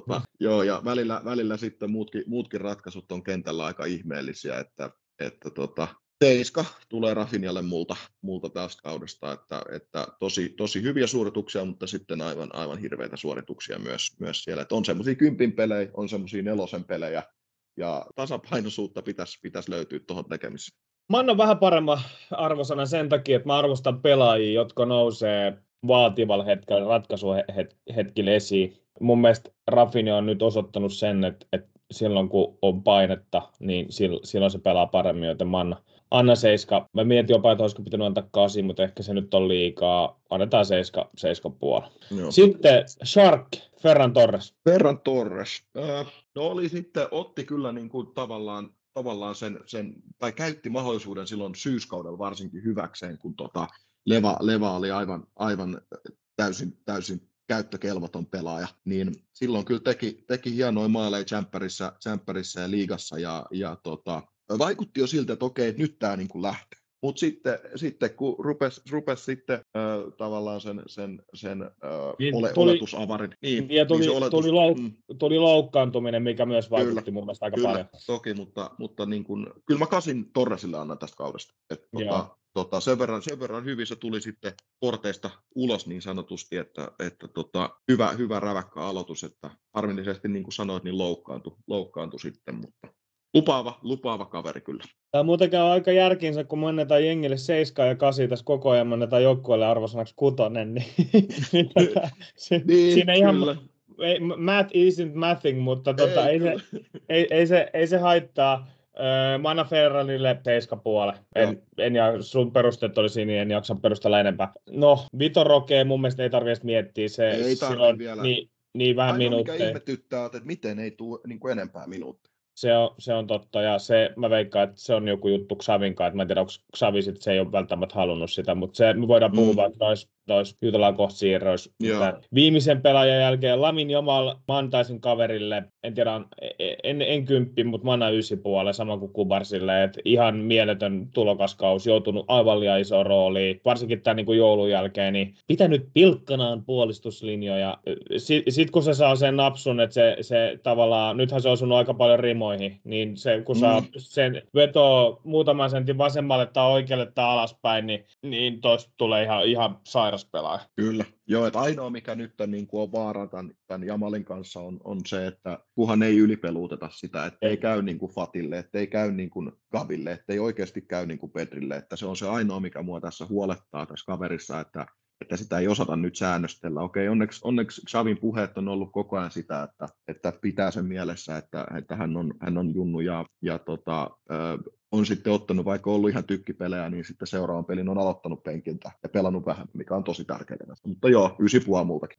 tota, joo, ja välillä, välillä sitten muutkin, muutkin ratkaisut on kentällä aika ihmeellisiä, että, että tota, Seiska tulee Rafinhalle multa, multa tästä kaudesta, että, että tosi, tosi hyviä suorituksia, mutta sitten aivan, aivan hirveitä suorituksia myös, myös siellä. Että on semmoisia kympin pelejä, on semmoisia nelosen pelejä, ja tasapainoisuutta pitäisi, pitäisi löytyä tuohon tekemiseen. Mä annan vähän paremman arvosanan sen takia, että mä arvostan pelaajia, jotka nousee vaativalla hetkellä, ratkaisuhetkillä esiin. Mun mielestä Rafinha on nyt osoittanut sen, että, että silloin kun on painetta, niin silloin se pelaa paremmin, joten mä annan, annan seiska. Mä mietin jopa, että olisiko pitänyt antaa kasi, mutta ehkä se nyt on liikaa. Annetaan seiska, seiska puolella. Sitten Shark, Ferran Torres. Ferran Torres. Äh, no oli sitten, otti kyllä niin kuin tavallaan, tavallaan sen, sen, tai käytti mahdollisuuden silloin syyskaudella varsinkin hyväkseen, kun tota Leva, Leva oli aivan, aivan täysin, täysin käyttökelvoton pelaaja, niin silloin kyllä teki, teki hienoja maaleja Champerissa, Champerissa ja liigassa, ja, ja tota, vaikutti jo siltä, että okei, nyt tämä niin kuin lähtee. Mutta sitten, sitten kun rupesi rupes sitten äh, tavallaan sen, sen, sen äh, ole, tuli, oletusavarin. Niin, ja tuli, niin oletus, tuli, louk, mm. tuli loukkaantuminen, mikä myös vaikutti kyllä, mun mielestä aika kyllä, paljon. Toki, mutta, mutta niin kun, kyllä mä kasin Torresille annan tästä kaudesta. Et, tota, tota, sen, verran, sen verran hyvin se tuli sitten porteista ulos niin sanotusti, että, että tota, hyvä, hyvä räväkkä aloitus, että harmillisesti niin kuin sanoit, niin loukkaantui, loukkaantui sitten, mutta Lupaava, lupaava kaveri kyllä. Tämä muutenkin on aika järkinsä, kun me annetaan jengille seiskaa ja kasi tässä koko ajan, me annetaan joukkueelle arvosanaksi kutonen, niin, niin, tota, se, niin siinä ihan, ei, math isn't mathing, mutta tota, ei, ei, se, ei, ei, se, ei se haittaa. Mä annan Ferranille seiskapuole. En, en, ja sun perusteet olisi niin, en jaksa perustella enempää. No, Vitor Roque mun mielestä ei tarvitse miettiä. Se, ei silloin, vielä. Niin, niin vähän ainoa, minuutteja. Mikä ihmetyttää, että miten ei tule niin kuin enempää minuuttia. Se on, se on totta, ja se, mä veikkaan, että se on joku juttu Xavinkaan, että mä en tiedä, onko Xavi sit, se ei ole välttämättä halunnut sitä, mutta se, me voidaan puhua, mm. vaikka nois, nois jutellaan kohta siirroissa. Viimeisen pelaajan jälkeen Lamine Yamal mä antaisin kaverille, en tiedä, en, en kymppi, mutta mä annan ysi puolelle, sama kuin Kubarsille, että ihan mieletön tulokaskaus, joutunut aivan liian iso rooli, varsinkin tämän niin kuin joulun jälkeen, niin pitänyt pilkkanaan puolustuslinjoja. Sitten sit, kun se saa sen napsun, että se, se tavallaan, nythän se on osunut aika paljon rimoihin, niin se, kun saa mm. sen vetoo muutaman sentin vasemmalle tai oikealle tai alaspäin, niin, niin toista tulee ihan, ihan sairas pelaaja. Kyllä. Joo, että ainoa mikä nyt niin kuin on vaara tämän, tämän Jamalin kanssa on, on se, että kunhan ei ylipeluuteta sitä, että ei käy niin kuin Fatille, että ei käy niin kuin Gaville, että ei oikeasti käy niin kuin Pedrille, että se on se ainoa mikä mua tässä huolettaa tässä kaverissa, että että sitä ei osata nyt säännöstellä. Okei, onneksi, onneksi Xavin puheet on ollut koko ajan sitä, että, että pitää sen mielessä, että, että hän, on, hän on junnu ja, ja tota, ö, on sitten ottanut, vaikka ollut ihan tykkipelejä, niin sitten seuraavan pelin on aloittanut penkiltä ja pelannut vähän, mikä on tosi tärkeää. Mutta joo, ysi puoli multakin.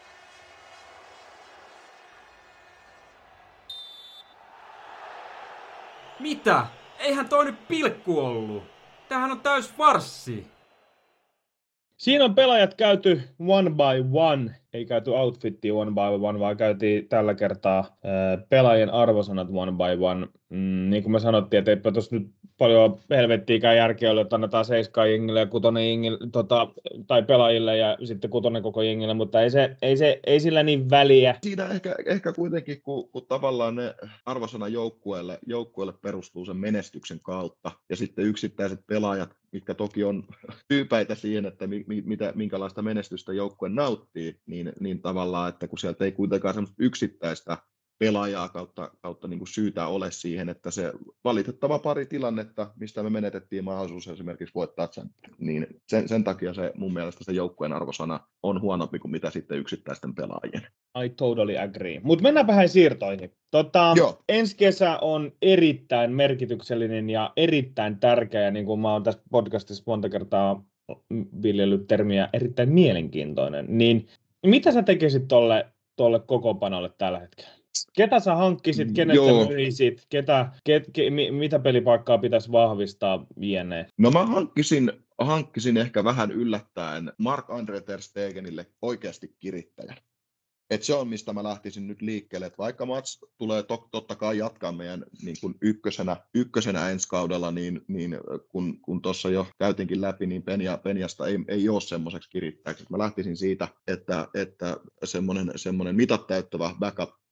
Mitä? Eihän toi nyt pilkku ollut. Tämähän on täys farssi. Siinä on pelaajat käyty one by one, ei käyty outfittia one by one, vaan käytiin tällä kertaa äh, pelaajien arvosanat one by one. Mm, niin kuin me sanottiin, että eipä tuossa nyt paljon helvettiikään järkeä ole, että annetaan seiskaa jengille ja kutonen jengille, tota, tai pelaajille ja sitten kutonen koko jengille, mutta ei, se, ei, se, ei sillä niin väliä. Siinä ehkä, ehkä kuitenkin, kun, kun tavallaan ne arvosana joukkueelle, joukkueelle perustuu sen menestyksen kautta, ja sitten yksittäiset pelaajat, mitkä toki on tyypäitä siihen, että mi, mitä, minkälaista menestystä joukkue nauttii, niin, niin tavallaan, että kun sieltä ei kuitenkaan semmoista yksittäistä pelaajaa kautta, kautta niin kuin syytä ole siihen, että se valitettava pari tilannetta, mistä me menetettiin mahdollisuus esimerkiksi voittaa sen, niin sen, sen takia se mun mielestä se joukkueen arvosana on huonompi kuin mitä sitten yksittäisten pelaajien. I totally agree. Mutta mennään vähän siirtoihin. Tota, ensi kesä on erittäin merkityksellinen ja erittäin tärkeä, niin kuin mä oon tässä podcastissa monta kertaa viljellyt termiä, erittäin mielenkiintoinen. Niin mitä sä tekisit tolle, tolle kokoonpanolle tällä hetkellä? Ketä sä hankkisit, kenet Joo. sä myisit, ketä, ket, ke, mi, mitä pelipaikkaa pitäisi vahvistaa jne? No mä hankkisin, hankkisin ehkä vähän yllättäen Marc-André ter Stegenille oikeasti kirittäjän. Et se on, mistä mä lähtisin nyt liikkeelle, että vaikka Mats tulee to, totta kai jatkaa meidän niin kun ykkösenä, ykkösenä ensi kaudella, niin, niin kun, kun tuossa jo käytinkin läpi, niin Penja, Penjasta ei, ei ole semmoiseksi kirittäjäksi. Mä lähtisin siitä, että, että semmoinen, semmoinen mitat täyttävä backup,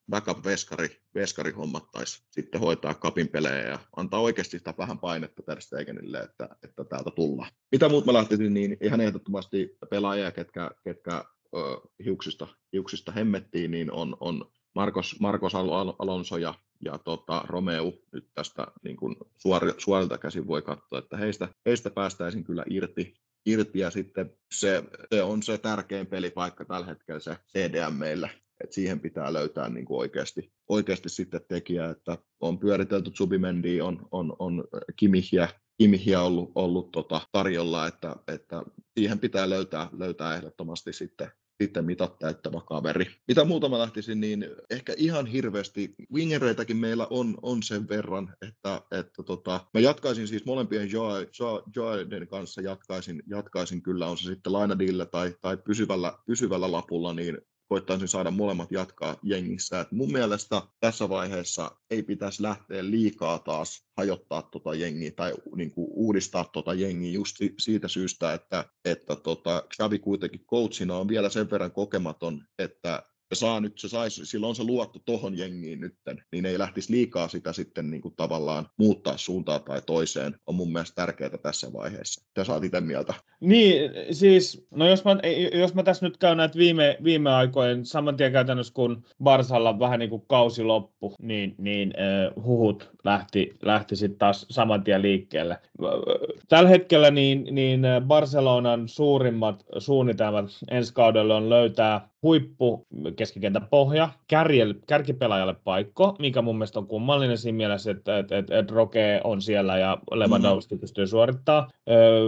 backup-veskari, veskari hommattaisi sitten hoitaa Cupin pelejä ja antaa oikeasti sitä vähän painetta Ter Stegenille, että, että täältä tullaan. Mitä muut mä lähtisin, niin ihan ehdottomasti pelaajia, ketkä, ketkä ö, hiuksista, hiuksista hemmettiin, niin on, on Marcos, Marcos Alonso ja, ja tota, Romeo nyt tästä niin kuin suori, suorilta käsin voi katsoa, että heistä, heistä päästäisiin kyllä irti. irti ja sitten se, se on se tärkein pelipaikka tällä hetkellä se C D M meille, että siihen pitää löytää niin kuin oikeasti, oikeasti sitten tekijä, että on pyöritelty Zubimendi, on, on, on Kimihia, Kimihia ollut, ollut tota tarjolla, että, että siihen pitää löytää, löytää ehdottomasti sitten sitten mitat täyttävä kaveri. Mitä muuta mä lähtisin, niin ehkä ihan hirveästi wingereitäkin meillä on, on sen verran, että, että tota, mä jatkaisin siis molempien Joaiden kanssa, jatkaisin, jatkaisin kyllä, on se sitten lainadilla tai, tai pysyvällä, pysyvällä lapulla, niin koittaisin saada molemmat jatkaa jengissä. Et mun mielestä tässä vaiheessa ei pitäisi lähteä liikaa taas hajottaa tota jengiä tai niinku uudistaa tota jengiä just siitä syystä, että, että tota, Xavi kuitenkin coachina on vielä sen verran kokematon, että se saa nyt, se saisi, sillä on se luotto tohon jengiin nytten, niin ei lähtisi liikaa sitä sitten niin kuin tavallaan muuttaa suuntaan tai toiseen, on mun mielestä tärkeää tässä vaiheessa. Mitä sä oot itse mieltä? Niin, siis, no jos mä, jos mä tässä nyt käyn näitä viime, viime aikojen, saman tien käytännössä kun Barsalla vähän niin kuin kausi loppu, niin, niin äh, huhut lähti, lähti sitten taas saman tien liikkeelle. Tällä hetkellä niin, niin Barcelonan suurimmat suunnitelmat ensi kaudella on löytää huippu keskikentän pohja, kärjel, kärkipelaajalle paikko, mikä mun mielestä on kummallinen siinä mielessä, että et, et, et Roque on siellä ja Lewandowski mm-hmm. pystyy suorittamaan. Öö,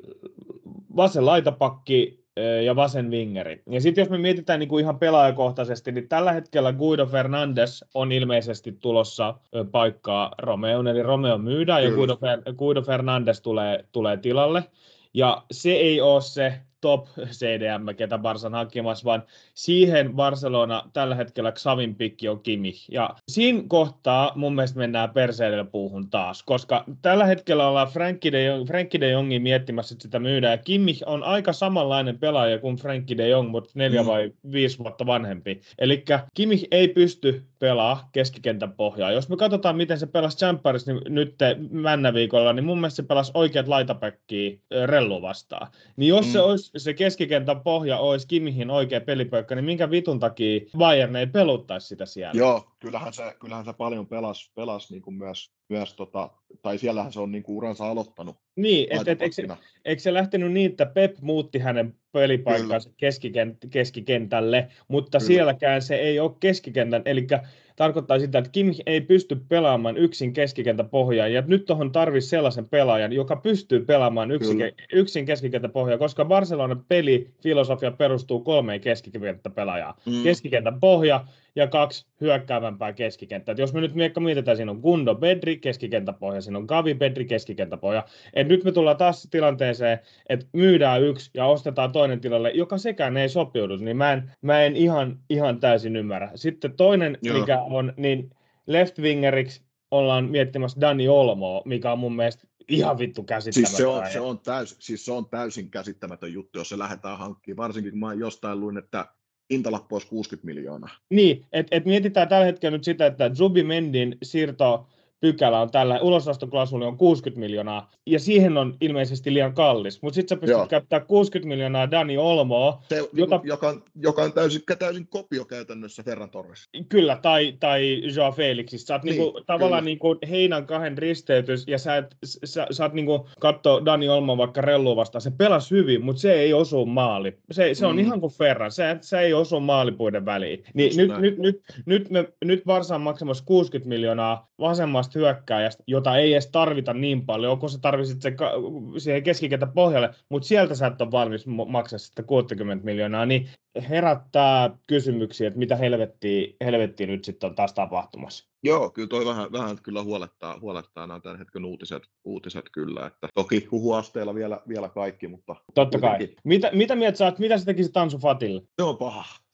vasen laitapakki ja vasen wingeri. Ja sitten jos me mietitään niin kuin ihan pelaajakohtaisesti, niin tällä hetkellä Guido Fernandes on ilmeisesti tulossa paikkaa Romeon, eli Romeo myydään Kyllä. ja Guido, Guido Fernandes tulee, tulee tilalle. Ja se ei ole se top C D M, ketä Barsan hakemassa, vaan siihen Barcelona tällä hetkellä Xavin pikki on Kimmich. Ja siinä kohtaa mun mielestä mennään perseidellä puuhun taas, koska tällä hetkellä ollaan Frenkie de Jong, Frenkie de Jongin miettimässä, että sitä myydään. Ja Kimmich on aika samanlainen pelaaja kuin Frenkie de Jong, mutta neljä mm. vai viisi vuotta vanhempi. Eli Kimmich ei pysty pelaa keskikentän pohjaa. Jos me katsotaan, miten se pelasi Champions niin nyt männä viikolla, niin mun mielestä se pelasi oikeat laitapekkiä Rellu vastaan. Niin jos mm. se, olisi, se keskikentän pohja olisi Kimmichin oikea pelipaikka, niin minkä vitun takia Bayern ei peluttaisi sitä siellä? Joo, kyllähän se, kyllähän se paljon pelasi, pelasi niin kuin myös, myös tota, tai siellähän se on niin kuin uransa aloittanut. Niin, että et, eikö, se, eikö se lähtenyt niin, että Pep muutti hänen pelipaikkansa keskikent, keskikentälle, mutta Kyllä. sielläkään se ei ole keskikentän, eli tarkoittaa sitä, että Kimmich ei pysty pelaamaan yksin keskikentän pohjaa, ja nyt tuohon tarvitsisi sellaisen pelaajan, joka pystyy pelaamaan yksin, yksin keskikentän pohjaa, koska Barcelonan pelifilosofia perustuu kolmeen keskikentän pelaajaa. Mm. Keskikentän pohja ja kaksi hyökkäävämpää keskikenttää. Jos me nyt mietitään, siinä on Gundo Pedri keskikentäpohja, siinä on Gavi Pedri keskikentäpohja. Et nyt me tullaan taas tilanteeseen, että myydään yksi ja ostetaan toinen tilalle, joka sekään ei sopiudu, niin mä en, mä en ihan, ihan täysin ymmärrä. Sitten toinen, Joo. mikä on, niin left wingeriksi ollaan miettimässä Dani Olmoa, mikä on mun mielestä ihan vittu käsittämätön. Siis se on, se on, täys, siis se on täysin käsittämätön juttu, jos se lähdetään hankkimaan, varsinkin kun mä jostain luin, että hintalappu olisi kuusikymmentä miljoonaa. Niin, että et mietitään tällä hetkellä nyt sitä, että Zubimendin siirto pykälä on tällä, ulosostoklausuli on kuusikymmentä miljoonaa, ja siihen on ilmeisesti liian kallis. Mutta sitten sä pystyt Joo. käyttämään kuusikymmentä miljoonaa Dani Olmoa, Se, jota... joka, on, joka on täysin, täysin kopio käytännössä Ferran Torres. Kyllä, tai, tai Joao Felixistä. Sä oot niin, niinku, tavallaan niinku heinän kahden risteytys, ja sä, et, sä, sä oot niinku, katso Dani Olmoa vaikka Rellu vastaan, se pelasi hyvin, mutta se ei osu maali. Se, se on mm. ihan kuin Ferran, se, se ei osu maalipuiden väliin. Niin nyt, nyt, nyt, nyt, me, nyt Barsa on maksamassa kuusikymmentä miljoonaa vasemmasta hyökkääjästä, jota ei edes tarvita niin paljon, kun sä tarvitset sen ka- siihen keskikentän pohjalle, mutta sieltä sä et ole valmis maksaa sitä kuusikymmentä miljoonaa, niin herättää kysymyksiä, että mitä helvettiä, helvettiä nyt sitten on taas tapahtumassa. Joo, kyllä toi vähän, vähän kyllä huolettaa, huolettaa nämä tämän hetken uutiset, uutiset kyllä, että toki huhuasteella vielä, vielä kaikki, mutta... Totta kuitenkin. kai. Mitä, mitä mieltä sä oot, mitä sä tekisit Ansu Fatille? Se on paha.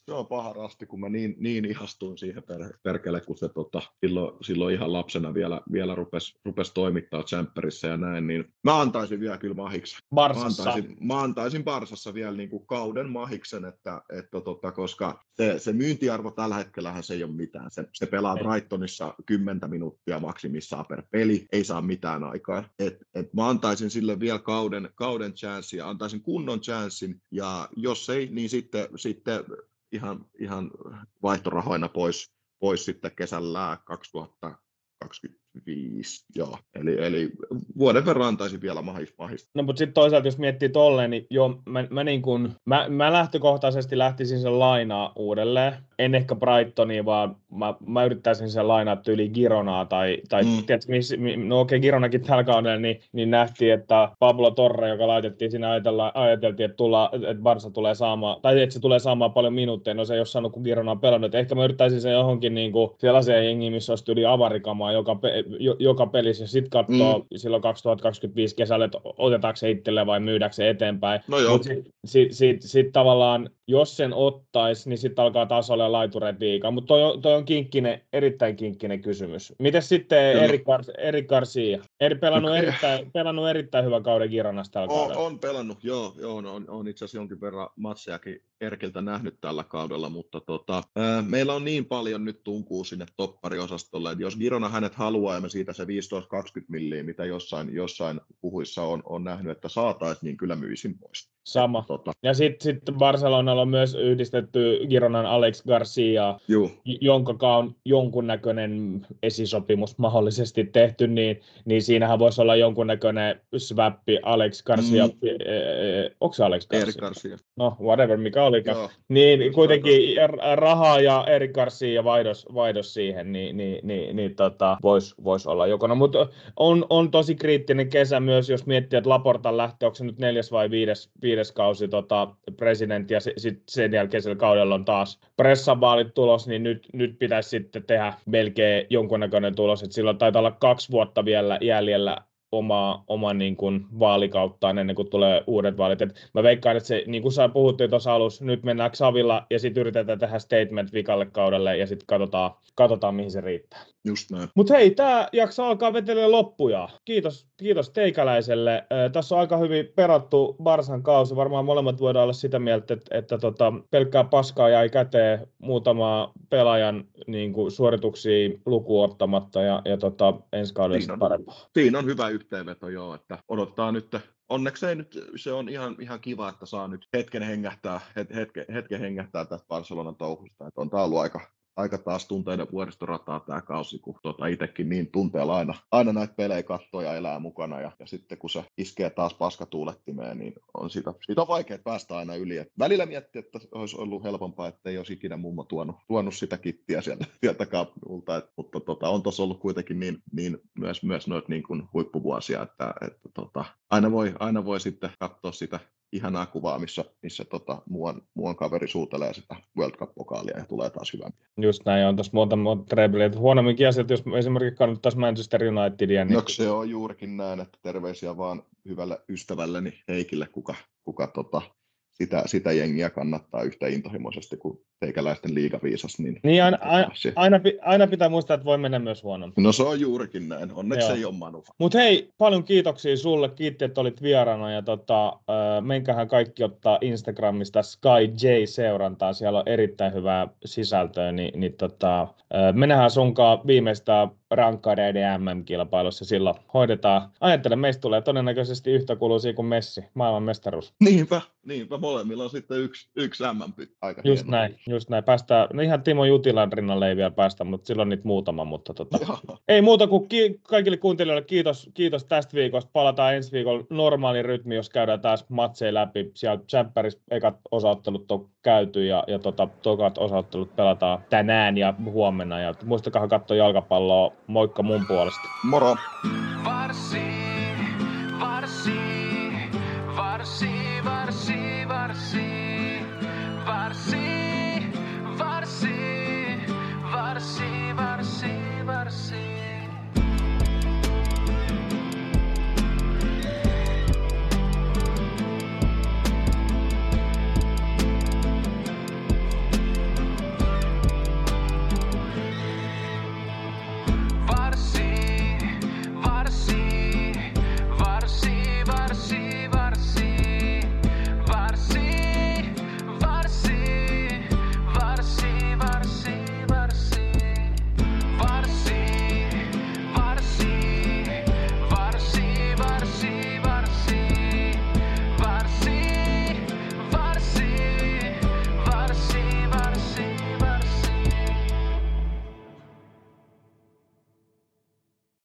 se on paha rasti, kun mä niin, niin ihastuin siihen per, perkele, kun se tota, silloin, silloin ihan lapsena vielä, vielä rupesi rupes toimittaa Tsemppärissä ja näin, niin mä antaisin vielä kyllä mahiksen. Barsassa. Mä antaisin, mä antaisin Barsassa vielä niin kuin kauden mahiksen, että, että tota, koska se, se myyntiarvo tällä hetkellähän se ei ole mitään. Se, se pelaa Brightonissa kymmentä minuuttia maksimissaan per peli, ei saa mitään aikaa. Et, et mä antaisin sille vielä kauden, kauden chanssin ja antaisin kunnon chanssin, ja jos ei, niin sitten, sitten ihan, ihan vaihtorahoina pois, pois sitten kesällä kaksituhattakaksikymmentäviisi. Joo. Eli, eli vuoden verran antaisin vielä mahista. No mutta sitten toisaalta, jos miettii tolleen, niin joo, mä, mä, niin kun, mä, mä lähtökohtaisesti lähtisin sen lainaa uudelleen. En ehkä Brightonia, vaan mä, mä yrittäisin sen lainaa tyyliin Gironaa. Tai, tai mm. tiedätkö, miss, no okei, okay, Gironakin tällä kaudella, niin, niin nähtiin, että Pablo Torre, joka laitettiin siinä, ajateltiin, että, tulla, että Barça tulee saamaan, tai että se tulee saamaan paljon minuutteja. No se ei ole saanut, kun Girona on pelannut. Et ehkä mä yrittäisin sen johonkin niin kuin sellaiseen jengiin, missä olisi tyyliin avarikamaa joka, pe, joka pelissä. Sitten katsoo mm. silloin kaksituhattakaksikymmentäviisi kesällä, että otetaanko se itselleen vai myydäänkö se eteenpäin. No mutta sitten sit, sit, sit tavallaan, jos sen ottaisi, niin sitten alkaa taas olla laitureet liikaa. Mutta toi, toi on kinkkinen, erittäin kinkkinen kysymys. Miten sitten Erik, Erik Garcia? Eri pelannut, no, erittäin, pelannut erittäin hyvän kauden Gironasta tällä on, kaudella. On pelannut, joo. joo on, on itse asiassa jonkin verran matsejakin Erkiltä nähnyt tällä kaudella, mutta tota, ää, meillä on niin paljon nyt tunkuu sinne toppariosastolle, että jos Girona hänet haluaa ja me siitä se viisitoista kaksikymmentä milliä, mitä jossain, jossain puhuissa on, on nähnyt, että saataisiin, niin kyllä myisin pois. Sama. Tota. Ja sitten sit Barcelonalla on myös yhdistetty Gironan Alex Garcia, Juh. jonka on jonkunnäköinen esisopimus mahdollisesti tehty, niin, niin siinähän voisi olla jonkunnäköinen swappi Alex Garcia. Mm. Eh, onko se Alex Garcia? Erik Garcia. No, whatever, mikä olikaan. Niin kuitenkin rahaa ja Erik Garcia vaihdos, vaihdos siihen, niin, niin, niin, niin tota, voisi vois olla jokona. Mutta on, on tosi kriittinen kesä myös, jos miettii, että Laportan lähtee, onko se nyt neljäs vai viides, viides kausi tota, presidentti, ja sitten sen jälkeisellä kaudella on taas pressabaalit tulos, niin nyt, nyt pitäisi sitten tehdä melkein jonkunnäköinen tulos, että silloin taitaa olla kaksi vuotta vielä jäljellä omaa, oma niin kuin vaalikauttaan ennen kuin tulee uudet vaalit. Et mä veikkaan, että se, niin kuin sä puhuttiin tuossa alussa, nyt mennään Xavilla ja sitten yritetään tehdä statement vikalle kaudelle ja sitten katsotaan, katsotaan, mihin se riittää. Just näin. Mutta hei, tämä jakso alkaa vetelee loppuja. Kiitos, kiitos teikäläiselle. Äh, tässä on aika hyvin perattu Barsan kausi. Varmaan molemmat voidaan olla sitä mieltä, että, että tota, pelkkää paskaa jäi käteen muutama pelaajan niin kuin, suorituksia lukuun ottamatta ja, ja tota, ensi kaudella parempaa. Siinä on hyvä yhteenveto, joo, että odottaa nyt. Onneksi ei nyt, se on ihan, ihan kiva, että saa nyt hetken hengähtää, hetken, hetken hengähtää tästä Barcelonan touhusta. Että on tämä ollut aika, aika taas tunteiden vuoristorataa tämä kausi, kun tuota itsekin niin tunteella aina, aina näitä pelejä katsoo ja elää mukana. Ja, ja sitten kun se iskee taas paskatuulettimeen, niin on siitä, siitä on vaikea päästä aina yli. Et välillä miettii, että olisi ollut helpompaa, että ei olisi ikinä mummo tuonut, tuonut sitä kittiä sieltä, sieltä kaupungilta. Et, mutta tota, on tuossa ollut kuitenkin niin, niin myös, myös noita niin kuin huippuvuosia, että, että tota, aina, voi, aina voi sitten katsoa sitä ihanaa kuvaa, missä, missä tota, muuan, muuan kaveri suutelee sitä World Cup-pokaalia ja tulee taas hyvä. Just näin, on tuossa muuta trebeliä. Huonomminkin asiat, jos esimerkiksi kannattaisi Manchester Unitedia. Niin... No se on juurikin näin, että terveisiä vaan hyvälle ystävälleni Heikille, kuka, kuka tota, sitä, sitä jengiä kannattaa yhtä intohimoisesti kuin teikäläisten liigaviisas. Niin, niin aina, aina, aina, aina pitää muistaa, että voi mennä myös huonommin. No se on juurikin näin, onneksi Joo. ei ole Manu. Mutta hei, paljon kiitoksia sulle, kiitti, että olit vieraana ja tota, äh, menkähän kaikki ottaa Instagramista Sky J-seurantaa, siellä on erittäin hyvää sisältöä, niin, niin tota, äh, mennään sunkaan viimeistään rankkareiden M M-kilpailussa, silloin hoidetaan. Ajattelen, meistä tulee todennäköisesti yhtä kuluisia kuin Messi, maailman mestaruus. Niinpä, niinpä molemmilla on sitten yksi, yksi M M-py. Aika Just hieno. näin, just näin. Päästään, no ihan Timo Jutilan rinnalle ei vielä päästä, mutta silloin niitä muutama, mutta tota, ei muuta kuin ki- kaikille kuuntelijoille kiitos, kiitos tästä viikosta. Palataan ensi viikolla normaali rytmi, jos käydään taas matseja läpi. Siellä Champions ekat osaottelut on käyty ja, ja tota, tokat osaottelut pelataan tänään ja huomenna. Ja muistakaa katsoa jalkapalloa. Moikka mun puolesta. Moro! Varsin